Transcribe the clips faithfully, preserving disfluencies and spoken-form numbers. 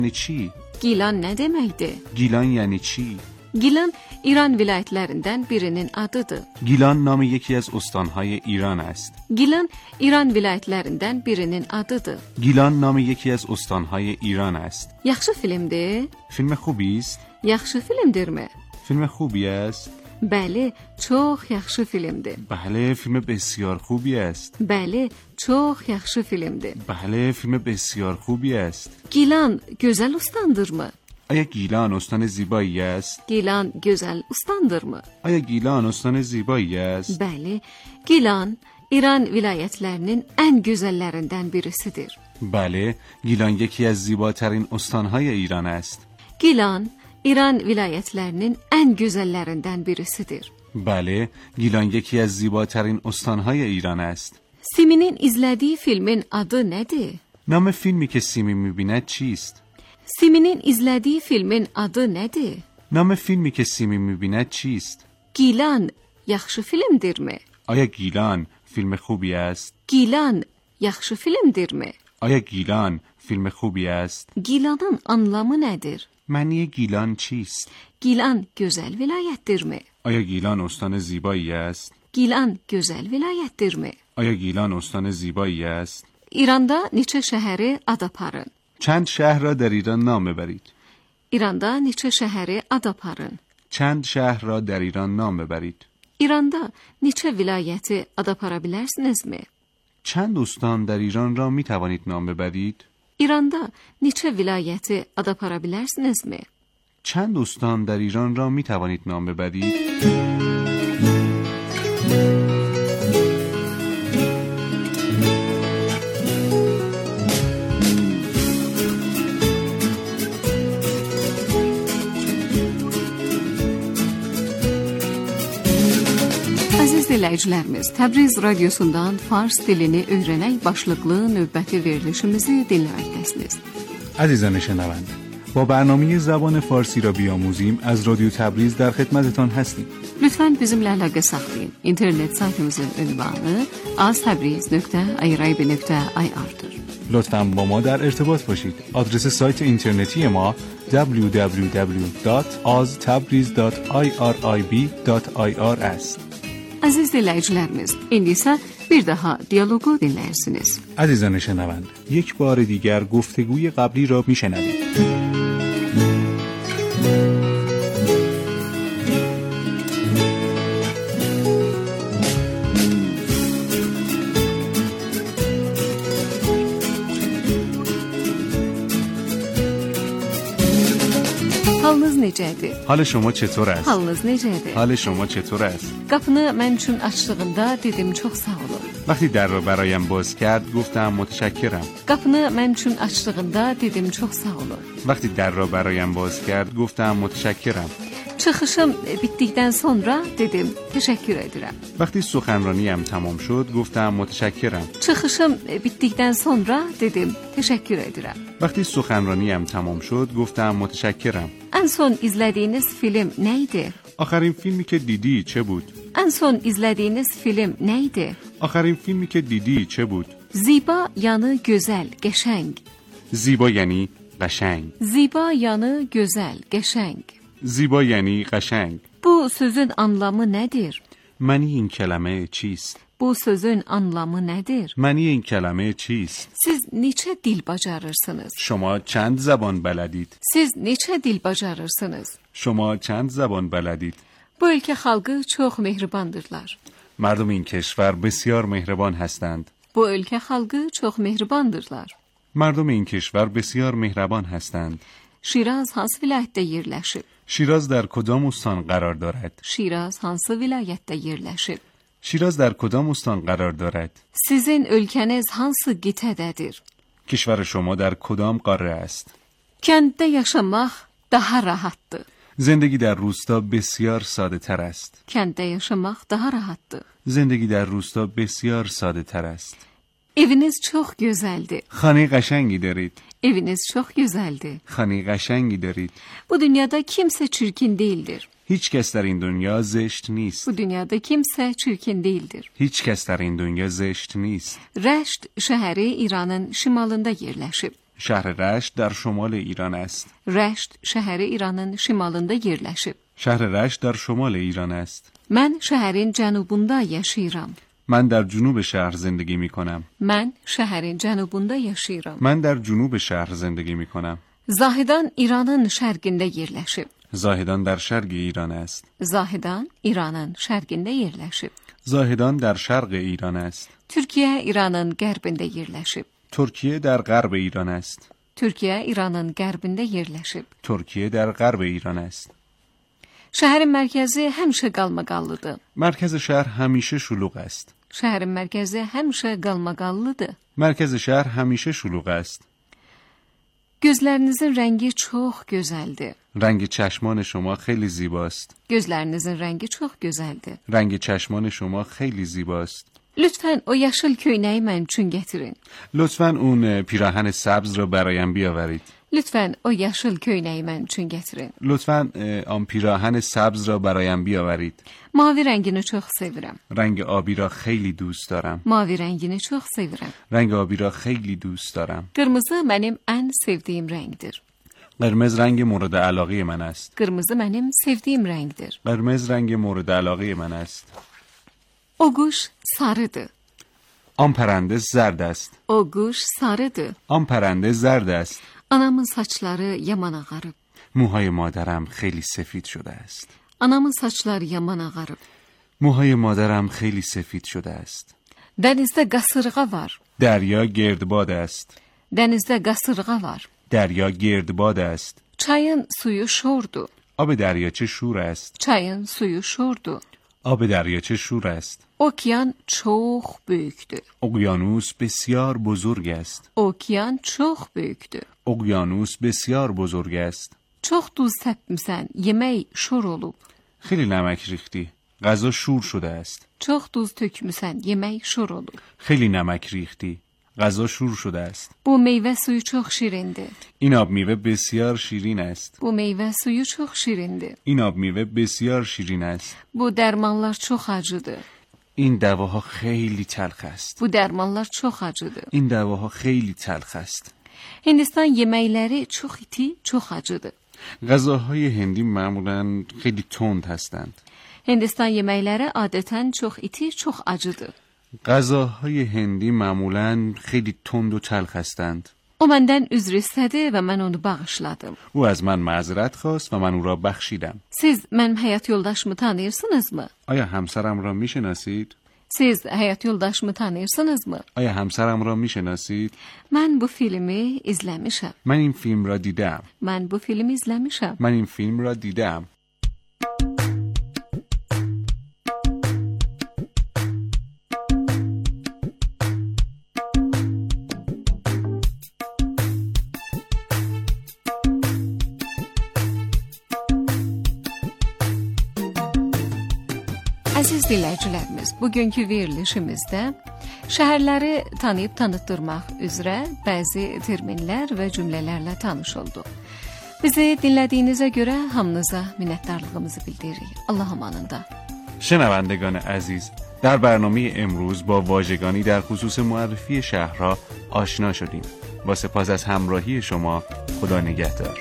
یعنی چی؟ Gilan nə deməkdir? گیلان یعنی چی؟ Gilan İran vilayətlərindən birinin adıdır. گیلان نام یکی از استانهای ایران است. Gilan İran vilayətlərindən birinin adıdır. گیلان نام یکی از استانهای ایران است. Yaxşı filmdir? فیلم خوبی است؟ Yaxşı filmdirmi? فیلم خوبی است؟ Bəli, çox yaxşı filmdir. بله فیلم بسیار خوبی است. Bəli, çox yaxşı filmdir. بله فیلم بسیار خوبی است. Gilan gözəl ustandırmı? آیا گیلان استان زیبایی است؟ Gilan gözəl ustandırmı? آیا گیلان استان زیبایی است؟ Bəli, Gilan İran vilayətlərinin ən gözəllərindən birisidir. بله گیلان یکی از زیباترین استانهای ایران است. Gilan İran vilayətlərinin ən gözəllərindən birisidir. بله گیلان یکی از زیباترین استانهای ایران است. Siminin izlədiyi filmin adı nədir? نام فیلمی که سیمی میبیند چیست؟ Siminin izlədiyi filmin adı nədir? نام فیلمی که سیمی میبیند چیست؟ Gilan yaxşı filmdirmi? آیا گیلان فیلم خوبی است؟ Gilan yaxşı filmdirmi? آیا گیلان فیلم خوبی است؟ Gilanın anlamı nədir? معنی گیلان چیست؟ Gilan gözəl vilayətdirmi? آیا گیلان استان زیبایی است؟ Gilan gözəl vilayətdirmi? آیا گیلان استان زیبایی است؟ İranda neçə şəhəri ad aparın? چند شهر را در ایران نام ببرید. İranda neçə şəhəri ad aparın? چند شهر را در ایران نام ببرید. İranda neçə vilayəti ad apara bilərsinizmi? چند استان در ایران را می توانید نام ببرید؟ İranda neçə vilayəti ad apara bilərsinizmi? چند استان در ایران را می توانید نام ببرید؟ Əziz dinləyicilərimiz, Təbriz radiosundan Fars dilini öyrənək başlıqlı növbəti verilişimizi dinləməkdəsiniz. عزیزان شنونده، با برنامه زبان فارسی را بیاموزیم از رادیو تبریز در خدمتتان هستیم. Lütfen bizimlə əlaqə saxlayın. İnternet saytımızın ünvanı aztabriz nöqtə irib nöqtə ir'dir. لطفاً با ما در ارتباط باشید. آدرس سایت اینترنتی ما دبلیو دبلیو دبلیو دات آز تبریز دات آی آر آی بی دات آی آر است. Əziz dinləyicilərimiz, indi isə bir daha dialoqu dinləyirsiniz. عزیزان شنونده، یک بار دیگر گفتگوی قبلی را میشنوید. Halınız necədir? حال شما چطور است؟ Halınız necədir? حال شما چطور است؟ Qapını mən üçün açdığında dedim çox sağ olun. وقتی در را برایم باز کرد گفتم متشکرم. Qapını mən üçün açdığında dedim çox sağ olun. وقتی در را برایم باز کرد گفتم متشکرم. Çıxışım bitdikdən sonra dedim təşəkkür edirəm. وقتی سخنرانیم تمام شد گفتم متشکرم. Çıxışım bitdikdən sonra dedim təşəkkür edirəm. وقتی سخنرانیم تمام شد گفتم متشکرم. Ən son izlədiyiniz film nə idi? آخرین فیلمی که دیدی چه بود؟ Ən son izlədiyiniz film nə idi? آخرین فیلمی که دیدی چه بود؟ Ziba yanı gözəl, qəşəng. زیبا یعنی قشنگ. Ziba yanı gözəl, qəşəng. زیبا یعنی قشنگ. Bu sözün anlamı nədir? معنی این کلمه چیست؟ Bu sözün anlamı nədir? معنی این کلمه چیست؟ Siz neçə dil bacarırsınız? شما چند زبان بلدید؟ Siz neçə dil bacarırsınız? شما چند زبان بلدید؟ Bu ölkə xalqı çox mehribandırlar. مردم این کشور بسیار مهربان هستند. Bu ölkə xalqı çox mehribandırlar. مردم این کشور بسیار مهربان هستند. Şiraz hansı vilayətdə yerləşib? شیراز در کدام استان قرار دارد؟ Şiraz hansı vilayətdə yerləşib? شیراز در کدام استان قرار دارد؟ Sizin ölkəniz hansı qitədədir? کشور شما در کدام قاره است؟ Kənddə yaşamaq daha rahatdır. زندگی در روستا بسیار ساده تر است. Kənddə yaşamaq daha rahatdır. زندگی در روستا بسیار ساده تر است. Eviniz çox gözəldir. خانه قشنگی دارید. Eviniz çox gözəldir. خانه قشنگی دارید. Bu dünyada kimsə çirkin değildir. هیچ کس در این دنیا زشت نیست. Bu dünyada kimsə çirkin değildir. هیچ کس در این دنیا زشت نیست. Rəşt şəhəri İranın şimalında yerləşib. شهر رشت در شمال ایران است. رشت şəhəri İranın şimalında yerləşib. شهر رشت در شمال ایران است. Mən şəhərin cənubunda yaşayıram. من در جنوب شهر زندگی می کنم. Mən şəhərin cənubunda yaşayıram. من در جنوب شهر زندگی می کنم. Zahidan İranın şərqində yerləşib. زاهدان در شرق ایران است. Zahidan İranın şərqində yerləşib. زاهدان در شرق ایران است. Türkiyə İranın qərbində yerləşib. ترکیه در غرب ایران است. Türkiyə İranın qərbində yerləşib. ترکیه در غرب ایران است. Şəhərin mərkəzi həmişə qalmaqallıdır. مرکز شهر همیشه شلوغ است. Şəhərin mərkəzi həmişə qalmaqallıdır. مرکز شهر همیشه شلوغ است. Gözlərinizin rəngi çox gözəldir. رنگ چشمان شما خیلی زیباست. Gözlərinizin rəngi çox gözəldir. رنگ چشمان شما خیلی زیباست. Lütfən o yaşıl köynəyi mənim üçün gətirin. لطفاً اون پیراهن سبز را برایم بیاورید. Lütfən o yaşıl köynəyi mənim üçün gətirin. لطفاً آن پیراهن سبز را برایم بیاورید. Mavi rəngini çox sevirəm. رنگ آبی را خیلی دوست دارم. Mavi rəngini çox sevirəm. رنگ آبی را خیلی دوست دارم. Qırmızı mənim ən sevdiyim rəngdir. قرمز رنگ مورد علاقه من است. Qırmızı mənim sevdiyim rəngdir. قرمز رنگ مورد علاقه من است. O quş sarıdır. آن پرنده زرد است. O quş sarıdır. آن پرنده زرد است. Anamın saçları yaman ağarıb. موهای مادرم خیلی سفید شده است. Anamın saçları yaman ağarıb. موهای مادرم خیلی سفید شده است. Dənizdə qasırğa var. دریا گردباد است. Dənizdə qasırğa var. دریا گردباد است. Çayın suyu şordur. آب دریاچه شور است. Çayın suyu şordur. آب دریاچه شور است. Okean çox böyükdür. اقیانوس بسیار بزرگ است. Okean çox böyükdür. اقیانوس بسیار بزرگ است. Çox duz səpmisən, yemək şor olub. خیلی نمک ریختی. غذا شور شده است. Çox duz tökmüsən, yemək şor olub. خیلی نمک ریختی. غذا شور شده است. Bu meyvə suyu çox şirindir. این آب میوه بسیار شیرین است. Bu meyvə suyu çox şirindir. این آب میوه بسیار شیرین است. Bu dərmanlar çox acıdır. این دواها خیلی تلخ است. Bu dərmanlar çox acıdır. این دواها خیلی تلخ است. Hindistan yeməkləri çox iti, çox acıdır. غذاهای هندی معمولاً خیلی تند هستند. Hindistan yeməkləri adətən çox iti, çox acıdır. غذاهای هندی معمولاً خیلی تند و تلخ هستند. O məndən üzr istədi və mən onu bağışladım. او از من معذرت خواست و من او را بخشیدم. Siz mənim həyat yoldaşımı tanıyırsınızmı? آیا همسرم را میشناسید؟ Siz həyat yoldaşımı tanıyırsınızmı? آیا همسرم را میشناسید؟ Mən bu filmi izləmişəm. من این فیلم را دیدم. Mən bu filmi izləmişəm. من این فیلم را دیدم. Əziz dinləyicilərimiz, bugünkü verilişimizdə şəhərləri tanıyıb tanıtdırmaq üzrə bəzi terminlər və cümlələrlə tanış olduq. Bizi dinlədiyinizə görə hamınıza minnətdarlığımızı bildiririk. Allah amanında. شنوندگان عزیز، در برنامه امروز با واژگانی در خصوص معرفی شهرها آشنا شدیم. با سپاس از همراهی شما، خدا نگهدار.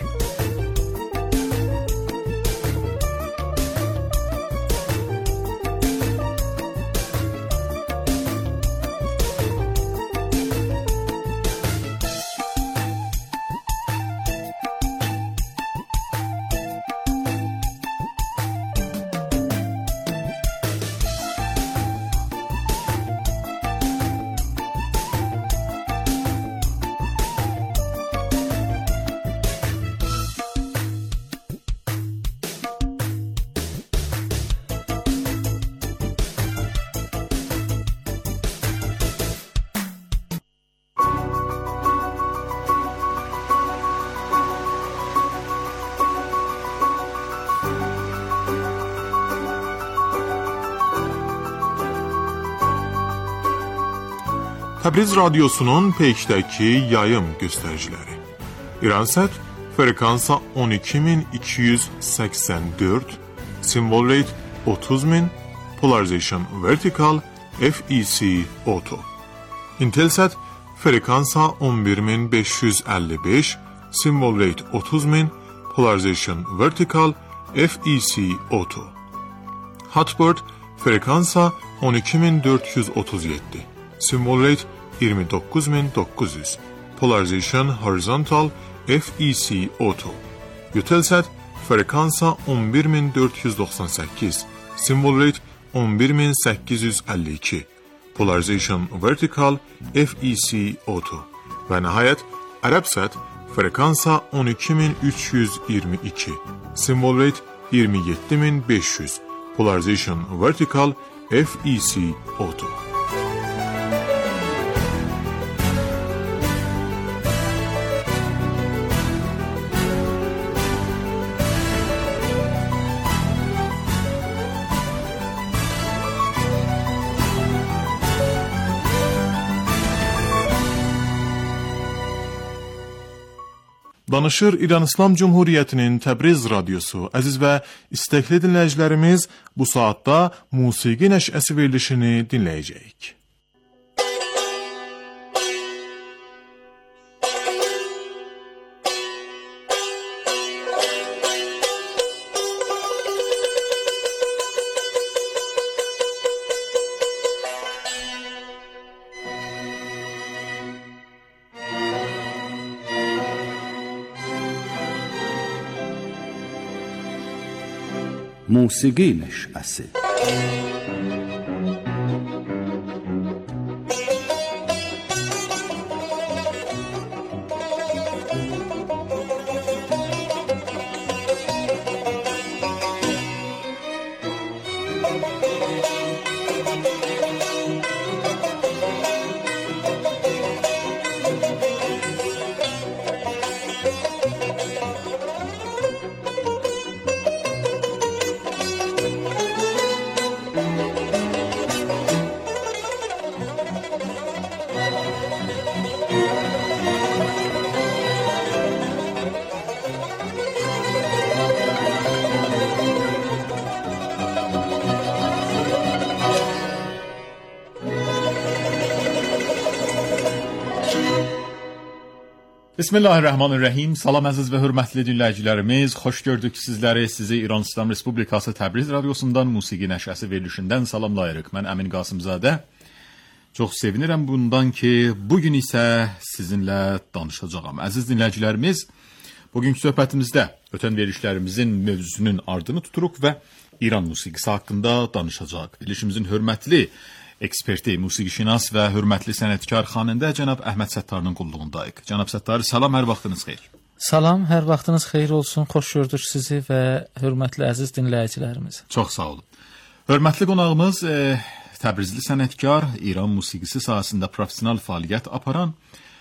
Təbriz Radyosu'nun Peyk'təki yayım göstəriciləri. İransat frekansa on iki min iki yüz səksən dörd, symbol rate otuz min, polarization vertical, F E C auto. Intelsat frekansa on bir min beş yüz əlli beş, symbol rate otuz min, polarization vertical, F E C auto. Hotbird frekansa on iki min dörd yüz otuz yeddi, symbol rate iyirmi dokuz min dokuz yüz, polarization horizontal, F E C auto. Eutelsat frekansa on bir min dörd yüz doxsan səkkiz, symbol rate on bir min səkkiz yüz əlli iki, polarization vertical, F E C auto. Və nəhayət Arabsat frekansa on iki min üç yüz iyirmi iki, symbol rate iyirmi yeddi min beş yüz, polarization vertical, F E C auto. Danışır İran İslam Cumhuriyyətinin Təbriz radiosu. Əziz və istəkli dinləyicilərimiz, bu saatda musiqi nəşəsi verilişini dinləyəcəyik. موسیقی نشأسی Bismillahirrahmanirrahim. Salam əziz və hörmətli dinləyicilərimiz. Xoş gördük sizləri. Sizi İran İslam Respublikası Təbriz radiosundan musiqi nəşəsi verilişindən salamlayırıq. Mən Əmin Qasımzadə. Çox sevinirəm bundan ki, bugün isə sizinlə danışacağam. Əziz dinləyicilərimiz, bugünkü söhbətimizdə ötən verilişlərimizin mövzusunun ardını tuturuq və İran musiqisi haqqında danışacaq. Verilişimizin hörmətli eksperti, musiqişinas və hörmətli sənətkar xanəndə cənab Əhməd Səttarının qulluğundayıq. Cənab Səttar, salam, hər vaxtınız xeyir. Salam, hər vaxtınız xeyir olsun. Xoş gördük sizi və hörmətli əziz dinləyicilərimiz. Çox sağ olun. Hörmətli qonağımız e, Təbrizli sənətkar, İran musiqisi sahəsində professional fəaliyyət aparan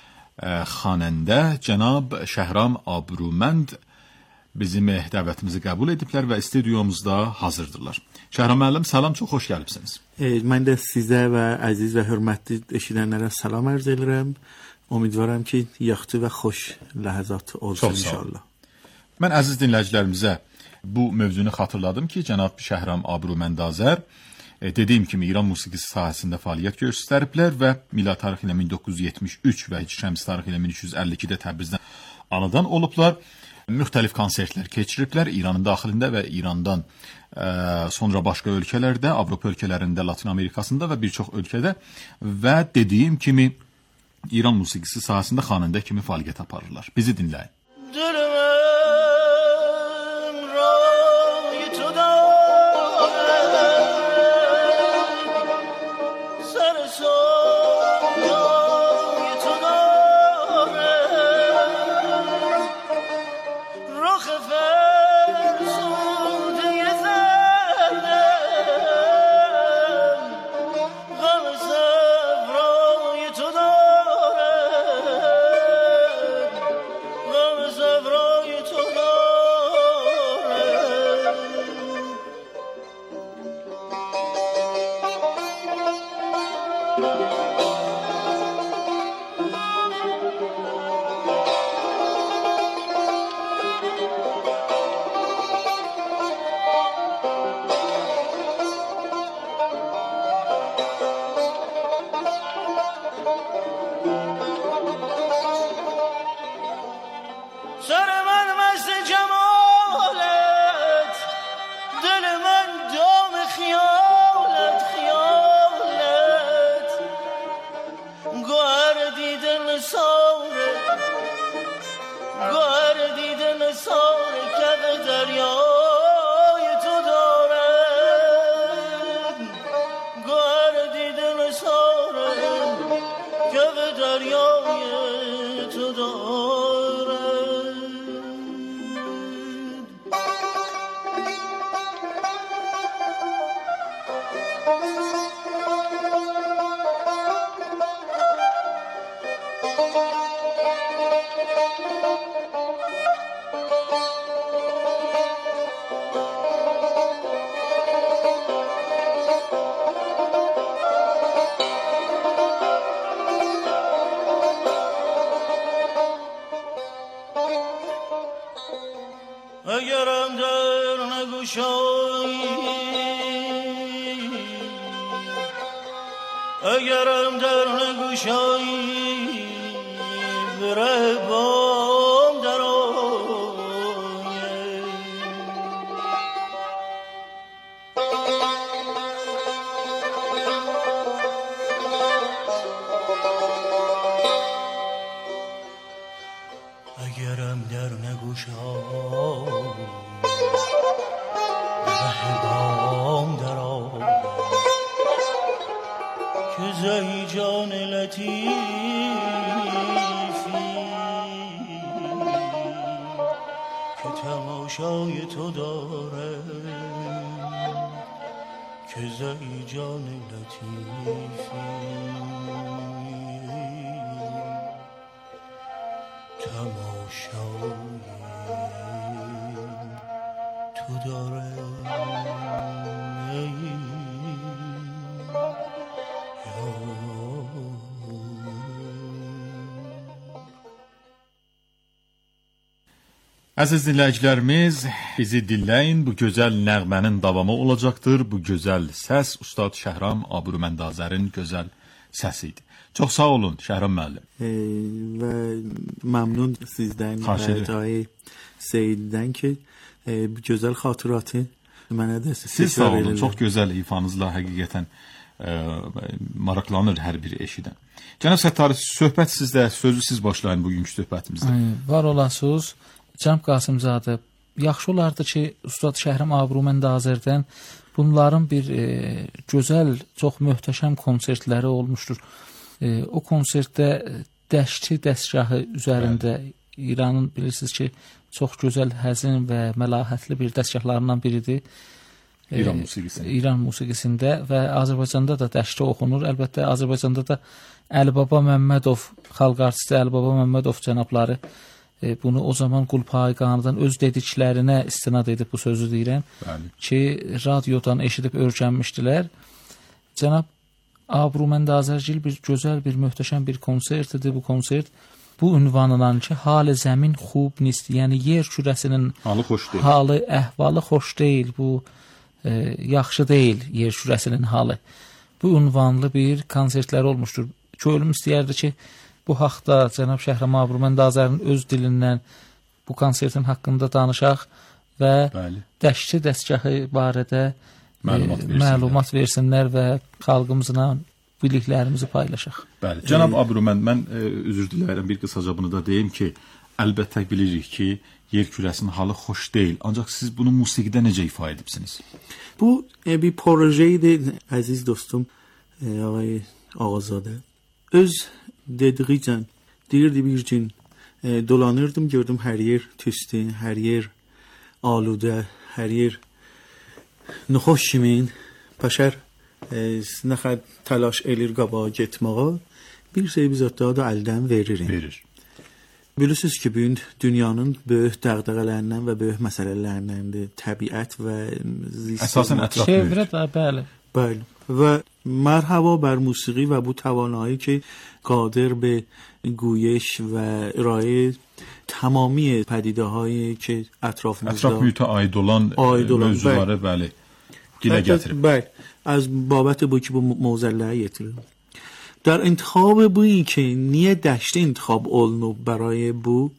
e, xanəndə cənab Şəhram Abrumənd bizim dəvətimizi qəbul ediblər və studiyomuzda hazırdırlar. Şəhram müəllim, salam, çox xoş gəlibsiniz. E, mən də sizə və əziz və hörmətli eşidənlərə salam arz edirəm. Ümidvaram ki, yaxşı və xoş ləhəzat olsun inşallah. Mən əziz dinləyicilərimizə bu mövzunu xatırladım ki, cənab Şəhram Abrumənd Azər e, dediyim kimi İran musiqisi sahəsində fəaliyyət göstəriblər və milad tarixi ilə min doqquz yüz yetmiş üç və Hicri şəmsi tarixi ilə min üç yüz əlli ikidə Təbrizdən anadan olublar. Müxtəlif konsertlər keçiriblər İranın daxilində və İrandan ə, sonra başqa ölkələrdə, Avropa ölkələrində, Latin Amerikasında və bir çox ölkədə və dediyim kimi İran musiqisi sahəsində xanəndə kimi fəaliyyət aparırlar. Bizi dinləyin. Zavro اگرم در نگوشایی اگرم در نگوشایی بره بام در آیه اگرم در نگوشایی بره بام در آیه که زهی جان لطیفی که تماشای تو داره که زهی جان لطیفی تماشای تو داره Əziz dinləyicilərimiz, bizi dinləyin. Bu gözəl nəğmənin davamı olacaqdır. Bu gözəl səs Ustad Şəhram Aburuməndazərin gözəl səsiydi. Çox sağ olun Şəhram müəllim. Və məmnun sizdən və Cahit Seyiddən ki, bu gözəl xatirəti mənə də siz sağ olun. Çox gözəl ifanızla həqiqətən ə, maraqlanır hər bir eşidən. Cənab Səttari, söhbət sizdə, sözü siz başlayın bugünkü söhbətimizdə. Var olasınız. Cənab Qasımzadə, yaxşı olardı ki, Ustad Şəhram Aburuməndazərdən bunların bir e, gözəl, çox möhtəşəm konsertləri olmuşdur. E, o konsertdə Dəşti dəstgahı üzərində evet. İranın bilirsiniz ki, çox gözəl, həzin və məlahətli bir dəstgahlarından biridir. E, İran musiqisində. İran musiqisində və Azərbaycanda da Dəşti oxunur. Əlbəttə, Azərbaycanda da Əlibaba Məmmədov, xalq artisti Əlibaba Məmmədov cənabları bunu o zaman Qulpayqanıdan öz dediklərinə istinad edib bu sözü deyirəm Bəli. Ki, radiodan eşidib öyrənmişdilər. Cənab Aburuməndazərgil bir gözəl, bir möhtəşəm bir konsertidir bu konsert. Bu ünvanınan ki, halı zəmin xub nist, yəni yer kürəsinin halı xoş deyil. Halı, əhvalı xoş deyil, bu e, yaxşı deyil yer kürəsinin halı. Bu ünvanlı bir konsertlər olmuşdur. Könlüm istəyərdi ki, bu haqda cənab Şəhram Aburuməndazərin öz dilindən bu konsertin haqqında danışaq və Bəli. Dəşti dəstgahı barədə məlumat, e, məlumat versinlər və xalqımızla biliklərimizi paylaşaq. Bəli. Cənab e, Aburumənd, mən e, üzr diləyirəm, bir qısaca bunu da deyim ki, əlbəttə bilirik ki, yer kürəsinin halı xoş deyil. Ancaq siz bunu musiqidə necə ifa edibsiniz? Bu e, bir projeydi, əziz dostum e, ağay Ağazadə. Öz dediğicən deyirdi bir gün e, dolanırdım, gördüm hər yer tüstü, hər yer aludə, hər yer nüxoş kimin bəşər e, nə qədər təlaş elir qabağa getməyə, bir şey biz hatta da əldən veririk. Verir. Bilirsiniz ki, bugün dünyanın böyük dəğdəğələrindən və böyük məsələlərindəndir təbiət və əsasən ətraf çevrə də bəli. Bəli. و مرحبا بر موسیقی و بو توانایی که قادر به گویش و ارائه تمامی پدیده هایی که اطرافımızda اطراف mühitə aid olan, aid olan mövzuları bəli dilə gətirib. Bəli. از بابت bu ki bu موزله yetirildi. در انتخاب بویی که niye دشت انتخاب olunub برای bu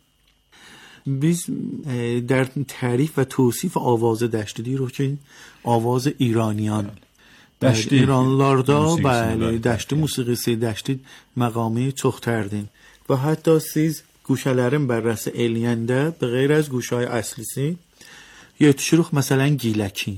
biz در تعریف و توصیف آواز دشتی رو که آواز ایرانیان Dəşti İranlılarda bəli, dəşti musiqisi, dəşti məqamı çoxtərdir. Və hətta siz guşələrin bərrəsi eləyəndə, bəğeyr az guşay əslisi, yetişirik məsələn giləki.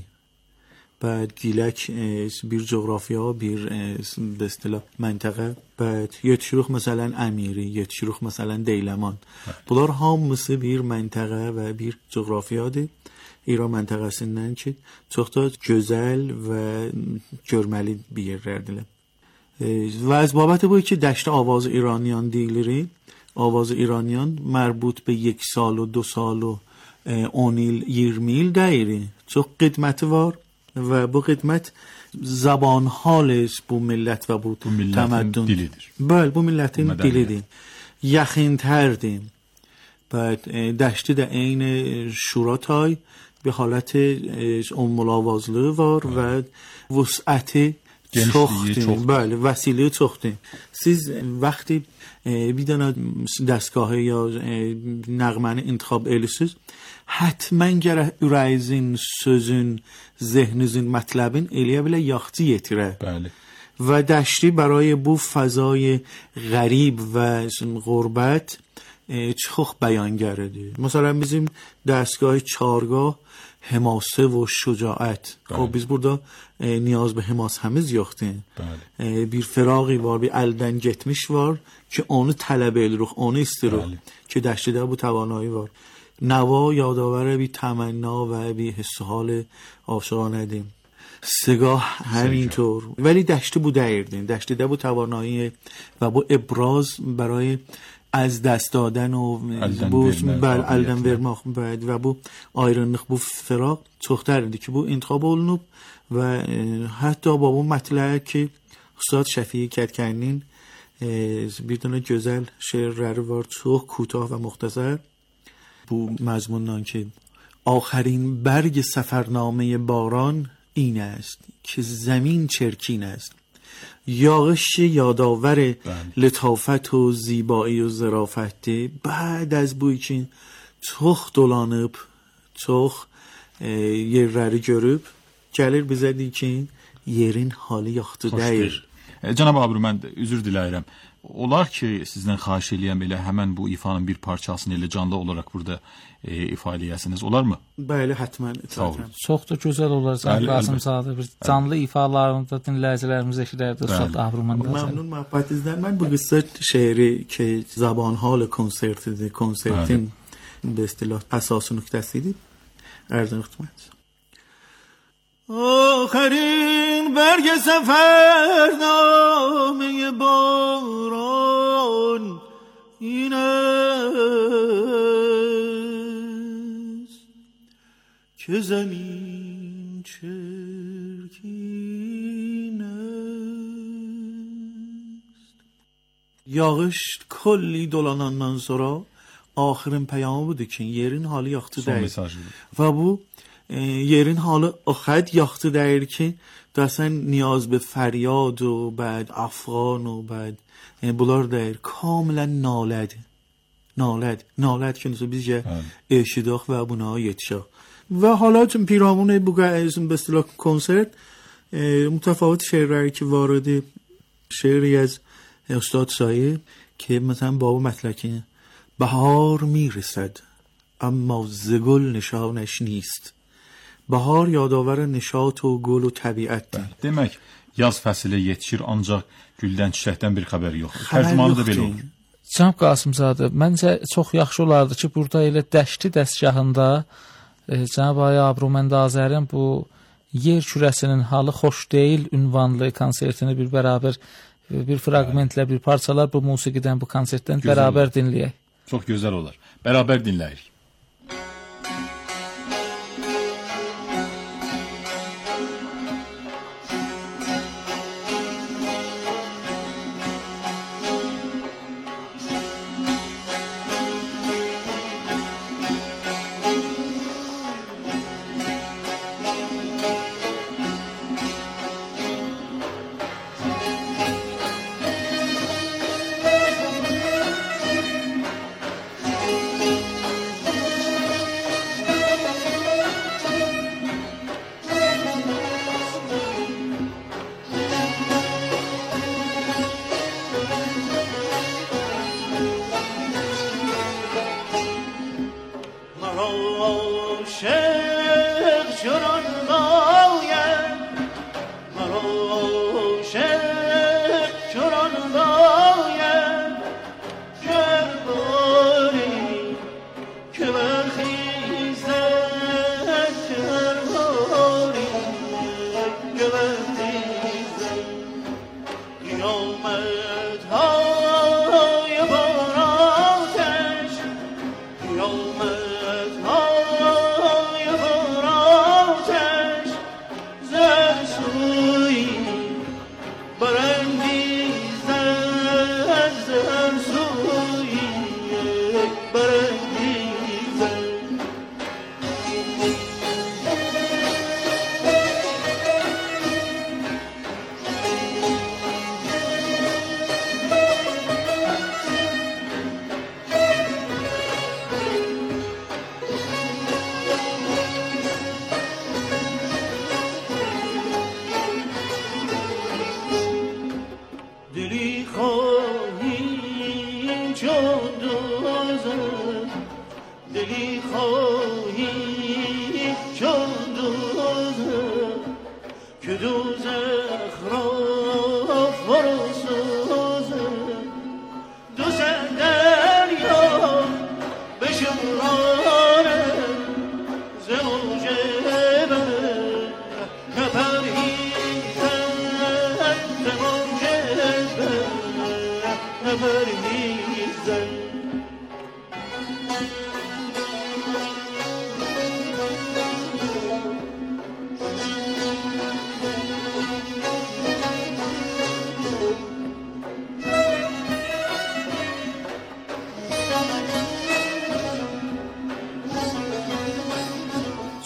Bəd gilək e, bir coğrafiya, bir e, istilah məntəqə. Bəd yetişirik məsələn Əmiri, yetişirik məsələn Deyləman. Bunlar hamısı bir məntəqə və bir coğrafiyadır. İran məntəqəsindən ki, çox da gözəl və görməli bir yerlərdir. E, və az babət bu ki, dəşti avaz İraniyan deyilir. Avaz İraniyan mərbut be یک سال و دو سال و on il, iyirmi il deyir. Çox qidməti var və bu qidmət zaban halis bu millət və bu, bu millətin dilidir. Bəli, bu millətin dilidir. Yaxintərdir. بعد دشتی در عین شوراتای به حالت امولاوازله وار و وسعت تختین، بله وسیله تختین. siz وقتی bir dana دستگاه یا نغمه انتخاب edirsiniz حتما gərək ürəyinizin, sözün, zehninizin, mətləbin eləyə bilə yaxçı yetirə. بله. و دشتی برای بو فضای غریب و غربت چخ بیانگره دی. مثلا bizim دستگاه چارگاه حماسه و شجاعت. خب biz burada e, niyaz be həmasəmiz yoxdur. E, bir firaqi var, bir əldən getmiş var ki onu tələb edirik, onu istirik ki dəştidə bu توانایی var. نوا یادآور بی تمنا و بی حس و حال عاشقانه دیم. سگاه همینطور، ولی دشتی بو دایردین، دشتی ده بو توانایی و بو ابراز برای از دست دادن و بو بر الدن ورماخ و بو ayrılık bu فراق çoxtardı ki bu intiqab olunub və hətta bu mətləb ki Ustad Şəfiqi Kədkəninin bir dənə gözəl şeirləri var, çox کوتاه و مختصر. bu مضمونان که آخرین برگ سفرنامه باران این است که زمین چرکین است، یاغش یادآور لطافت و زیبایی و ظرافت. بعد از بوی که çox dolanıb, çox e, yerləri görüb, gəlir bizə deyir ki, yerin halı yaxşı deyil. Cənab Abru, mən üzr diləyirəm. Olar ki, sizdən xahiş eləyəm elə həmən bu ifanın bir parçasını elə canlı olaraq burada e, ifa eləyəsiniz, olar mı? Bəli, həttəmən. Çox da gözəl olar. Qasımzadə bir canlı ifalarını da dinləyicilərimiz eşidərdi Ustad Abru. Məmnun məhəbbətinizdən. Mən bu qısa şeiri ki زبان حال کنسرتیdir, konsertin به اصطلاح اساس نکته‌ایه عرض خدمت. آخرین برگ سفرنامه باران این است که زمین چرکین است. yağış کلی dolanandan sonra آخرین پیامı budur ki yerin halı yaxşı deyil. Və bu e, yerin halı o xəd yaxşı deyil ki dasən niyaz به فریاد و بعد افغان و بعد e, bunlar deyil. Kamilən nalad. Nalad. Nalad ki bizcə eşidaq və buna yetişək. Və حالا چون پیرامون bu قسم به اصطلاح کنسرت متفاوت شعرləri ki وارد شعری از استاد سایه که مثلا بابا مطلع که بهار میرسد اما ز گل نشانش نیست. Bahar yadavər nişat و gül و təbiətdir. Demək, yaz fəsli yetişir, ancaq güldən, çiçəkdən bir xəbər yoxdur. Tərcümanı da belə olur. Cənab Qasımzadə, məncə çox yaxşı olardı ki, burada elə dəşti dəstgahında e, Cənab Abru Məndazərin bu yer kürəsinin halı xoş deyil ünvanlı konsertini bir bərabər bir fragmentlə, bir parçalar bu musiqidən, bu konsertdən gözəl bərabər olur. Dinləyək. Çox gözəl olar. Bərabər dinləyirik. قیامت های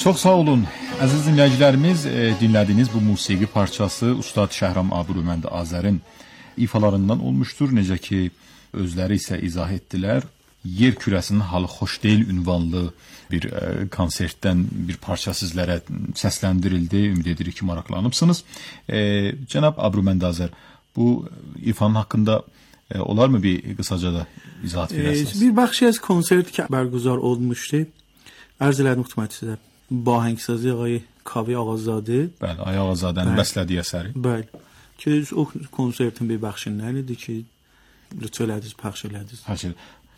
Çox sağ olun. Əziz dinləyicilərimiz, e, dinlədiyiniz bu musiqi parçası Ustad Şəhram Abrümənd Azərin ifalarından olmuşdur. Necə ki, özləri isə izah etdilər. Yer kürəsinin halı xoş deyil ünvanlı bir e, konsertdən bir parça sizlərə səsləndirildi. Ümid edirik ki, maraqlanıbsınız. E, Cənab Abrümənd Azər, bu ifanın haqqında e, olar mı bir kısaca da izahat verərsiniz? Bir بخشی از کنسرت که برگزار olmuştu. Arz elədim xidmət sizə. با آهنگسازی آقای کاوی آقازاده. Bəli, Ay Ağazadənin bəstələdiyi əsəri. Bəli. Ki o konsertin bir baxışını idi ki, lütf elədiniz, pəxş elədiniz. Həşir.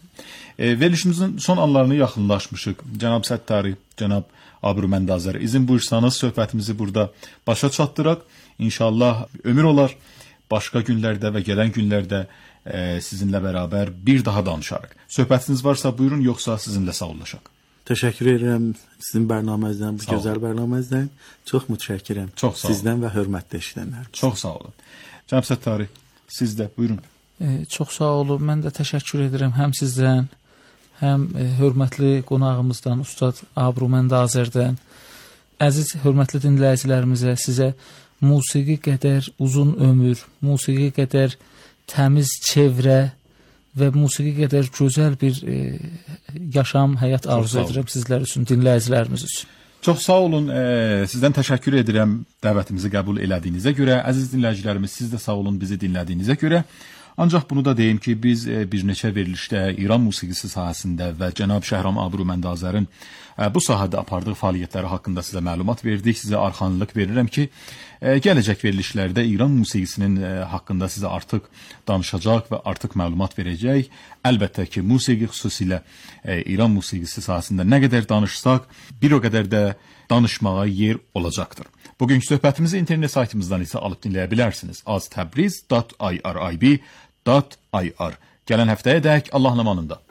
E, verilişimizin son anlarını yaxınlaşmışıq. Cənab Səttari, Cənab Abrümənd Azər, izin buyursanız söhbətimizi burada başa çatdıraq. İnşallah ömür olar. Başqa günlərdə və gələn günlərdə e, sizinlə bərabər bir daha danışarıq. Söhbətiniz varsa buyurun, yoxsa sizinlə sağollaşaq. Təşəkkür edirəm sizin bərnaməmizdən, bu gözəl bərnaməmizdən. Çox mütəşəkkirəm. Çox sağ olun. Sizdən və hörmətli eşidənlər. Çox sağ olun. Cənab Səttari, siz də buyurun. E, çox sağ olun. Mən də təşəkkür edirəm həm sizdən, həm e, hörmətli qonağımızdan, Ustad Abrümənd Azərdən. Əziz hörmətli dinləyicilərimizə, sizə musiqi qədər uzun ömür, musiqi qədər təmiz çevrə və musiqi qədər gözəl bir e, yaşam, həyat arzu edirəm sizlər üçün, dinləyicilərimiz üçün. Çox sağ olun. E, sizdən təşəkkür edirəm dəvətimizi qəbul elədiyinizə görə. Əziz dinləyicilərimiz, siz də sağ olun bizi dinlədiyinizə görə. Ancaq bunu da deyim ki, biz e, bir neçə verilişdə İran musiqisi sahəsində və cənab Şəhram Abrümənd Azərin e, bu sahədə apardığı fəaliyyətləri haqqında sizə məlumat verdik. Sizə arxanlıq verirəm ki, e, gələcək verilişlərdə İran musiqisinin e, haqqında sizə artıq danışacaq və artıq məlumat verəcək. Əlbəttə ki, musiqi xüsusilə e, İran musiqisi sahəsində nə qədər danışsaq, bir o qədər də danışmağa yer olacaqdır. Bugünkü söhbətimizi internet saytımızdan isə alıb dinləyə bilərsiniz. az təbriz dot irib dot ir. Gələn həftəyə dək Allahın amanında.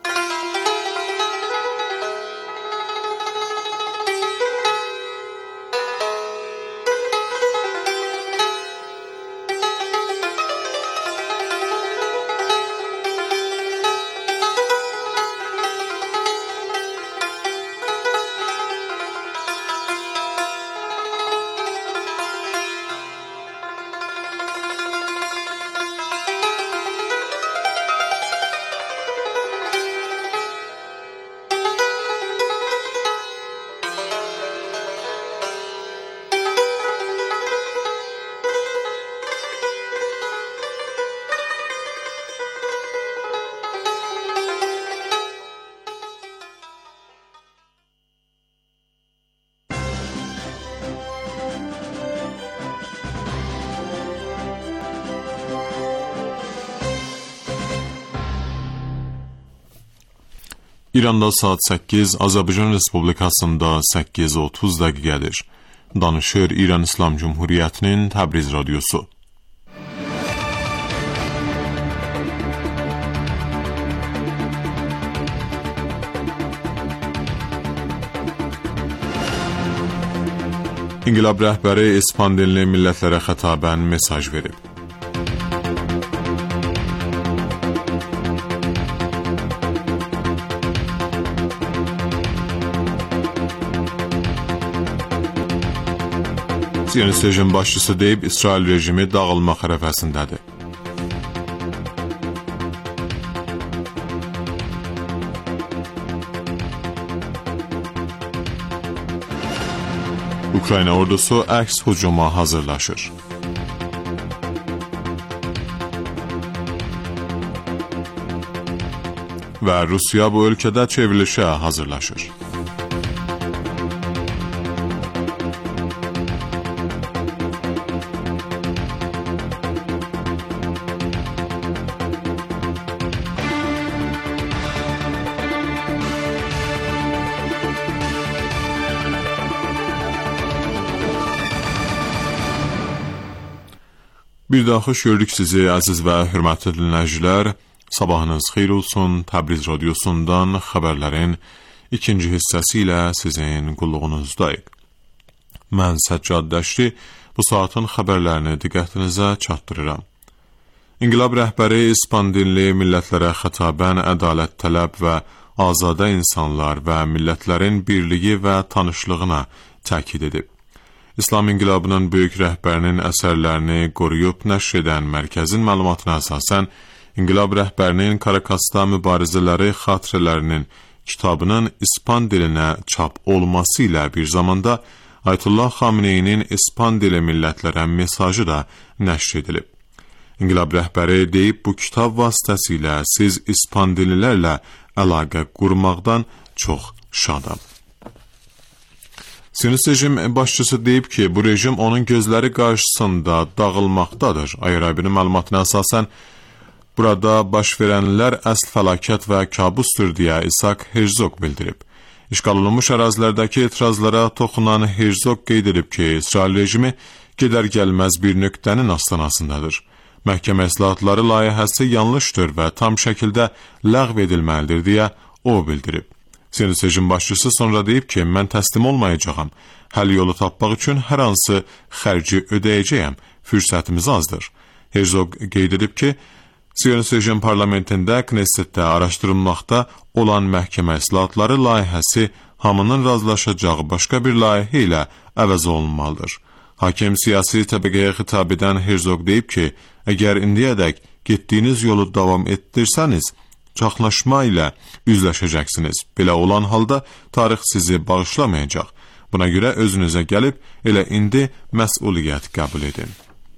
İranda saat səkkiz, Azərbaycan Respublikasında səkkiz otuz dəqiqədir. Danışır İran İslam Cumhuriyyətinin Təbriz Radyosu. İnqilab rəhbəri İspan-dilli millətlərə xətabən mesaj verib. Siyonist rejim başçısı deyib, İsrail rejimi dağılmaq ərəfəsindədir. Ukrayna ordusu əks hücuma hazırlaşır. Və Rusiya bu ölkədə çevrilişə hazırlaşır. Bir daha xoş gördük sizi əziz və hörmətli dinləyicilər. Sabahınız xeyir olsun. Təbriz Radyosundan xəbərlərin ikinci hissəsi ilə sizin qulluğunuzdayıq. Mən Səccad Dəşti bu saatın xəbərlərini diqqətinizə çatdırıram. İnqilab rəhbəri İspan-dilli millətlərə xətabən ədalət tələb və azadə insanlar və millətlərin birliyi və tanışlığına təkid edib. İslam İnqilabının böyük rəhbərinin əsərlərini qoruyub nəşr edən mərkəzin məlumatına əsasən, İnqilab rəhbərinin Karakasda mübarizələri xatirələrinin kitabının İspan dilinə çap olması ilə bir zamanda Ayətullah Xameneyinin İspan dili millətlərə mesajı da nəşr edilib. İnqilab rəhbəri deyib, bu kitab vasitəsilə siz İspan dililərlə əlaqə qurmaqdan çox şadam. Siyonist rejim başçısı deyib ki, bu rejim onun gözləri qarşısında dağılmaqdadır. Ayrabinin məlumatına əsasən, burada baş verənlər əsl fəlakət və kabusdur deyə İshak Herzog bildirib. İşğal olunmuş ərazilərdəki etirazlara toxunan Herzog qeyd edib ki, İsrail rejimi gedər-gəlməz bir nöqtənin astanasındadır. Məhkəmə islahatları layihəsi yanlışdır və tam şəkildə ləğv edilməlidir deyə o bildirib. Siyonist rejim başçısı sonra deyib ki, mən təslim olmayacağam. Həll yolu tapmaq üçün hər hansı xərci ödəyəcəyəm. Fürsətimiz azdır. Herzog qeyd edib ki, Siyonist rejim parlamentində, Knessetdə araşdırılmaqda olan məhkəmə islahatları layihəsi hamının razılaşacağı başqa bir layihə ilə əvəz olunmalıdır. Hakim siyasi təbəqəyə xitab edən Herzog deyib ki, əgər indiyədək getdiyiniz yolu davam etdirsəniz, çaxnaşma ilə üzləşəcəksiniz. Belə olan halda tarix sizi bağışlamayacaq. Buna görə özünüzə gəlib, elə indi məsuliyyət qəbul edin.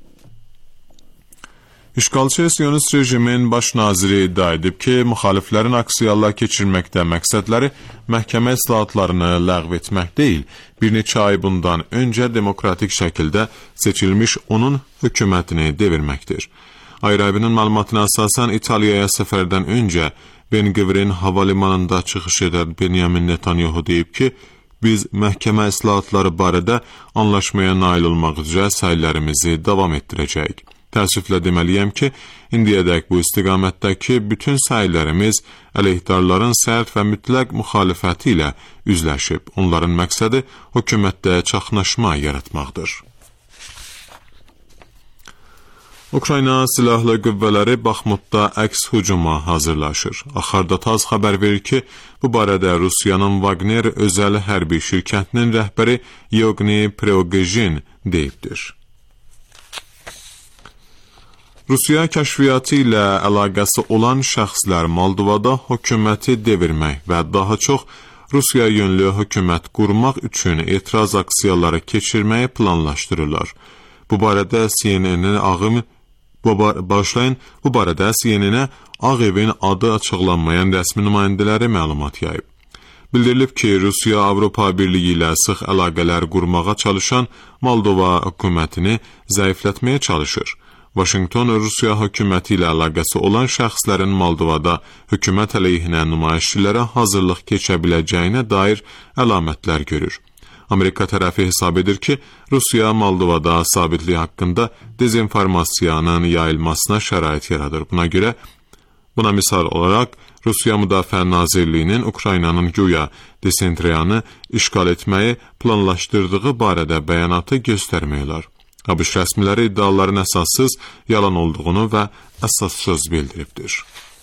İşğalçı Siyonist rejimin baş naziri iddia edib ki, müxaliflərin aksiyalla keçirməkdə məqsədləri məhkəmə islahatlarını ləğv etmək deyil, bir neçə ay bundan öncə demokratik şəkildə seçilmiş onun hökumətini devirməkdir. Ayrabinin məlumatına əsasən İtaliyaya səfərdən öncə Ben Gurion'un hava limanında çıxış edən Benjamin Netanyahu deyib ki, biz məhkəmə islahatları barədə anlaşmaya nail olmaq üzrə səylərimizi davam etdirəcəyik. Təəssüflə deməliyəm ki, indiyədək bu istiqamətdəki bütün səylərimiz əleyhdarların sərt və mütləq müxalifəti ilə üzləşib. Onların məqsədi hökumətdə çaxnaşma yaratmaqdır. Ukrayna silahlı qüvvələri Baxmutda əks hücuma hazırlaşır. Axarda Taz xəbər verir ki, bu barədə Rusiyanın Wagner özəl hərbi şirkətinin rəhbəri Yevgeniy Prigojin deyibdir. Rusiya kəşfiyyatı ilə əlaqəsi olan şəxslər Moldovada hökuməti devirmək və daha çox Rusiya yönlü hökumət qurmaq üçün etiraz aksiyaları keçirməyi planlaşdırırlar. Bu barədə C N N-ə ağım başlayın, bu barədə C N N-ə Ağ Evin adı açıqlanmayan rəsmi nümayəndələri məlumat yayıb. Bildirilib ki, Rusiya Avropa Birliyi ilə sıx əlaqələr qurmağa çalışan Moldova hökumətini zəiflətməyə çalışır. Washington Rusiya hökuməti ilə əlaqəsi olan şəxslərin Moldovada hökumət əleyhinə nümayişçilərə hazırlıq keçə biləcəyinə dair əlamətlər görür. Amerika tərəfi hesab edir ki, Rusiya Moldovada sabitlik haqqında dezinformasiyanın yayılmasına şərait yaradır. Buna görə, buna misal olaraq, Rusiya Müdafiə Nazirliyinin Ukraynanın güya Desentriyanı işğal etməyi planlaşdırdığı barədə bəyanatı göstərmək olar. ABŞ rəsmiləri iddiaların əsassız, yalan olduğunu və əsassız bildiribdir.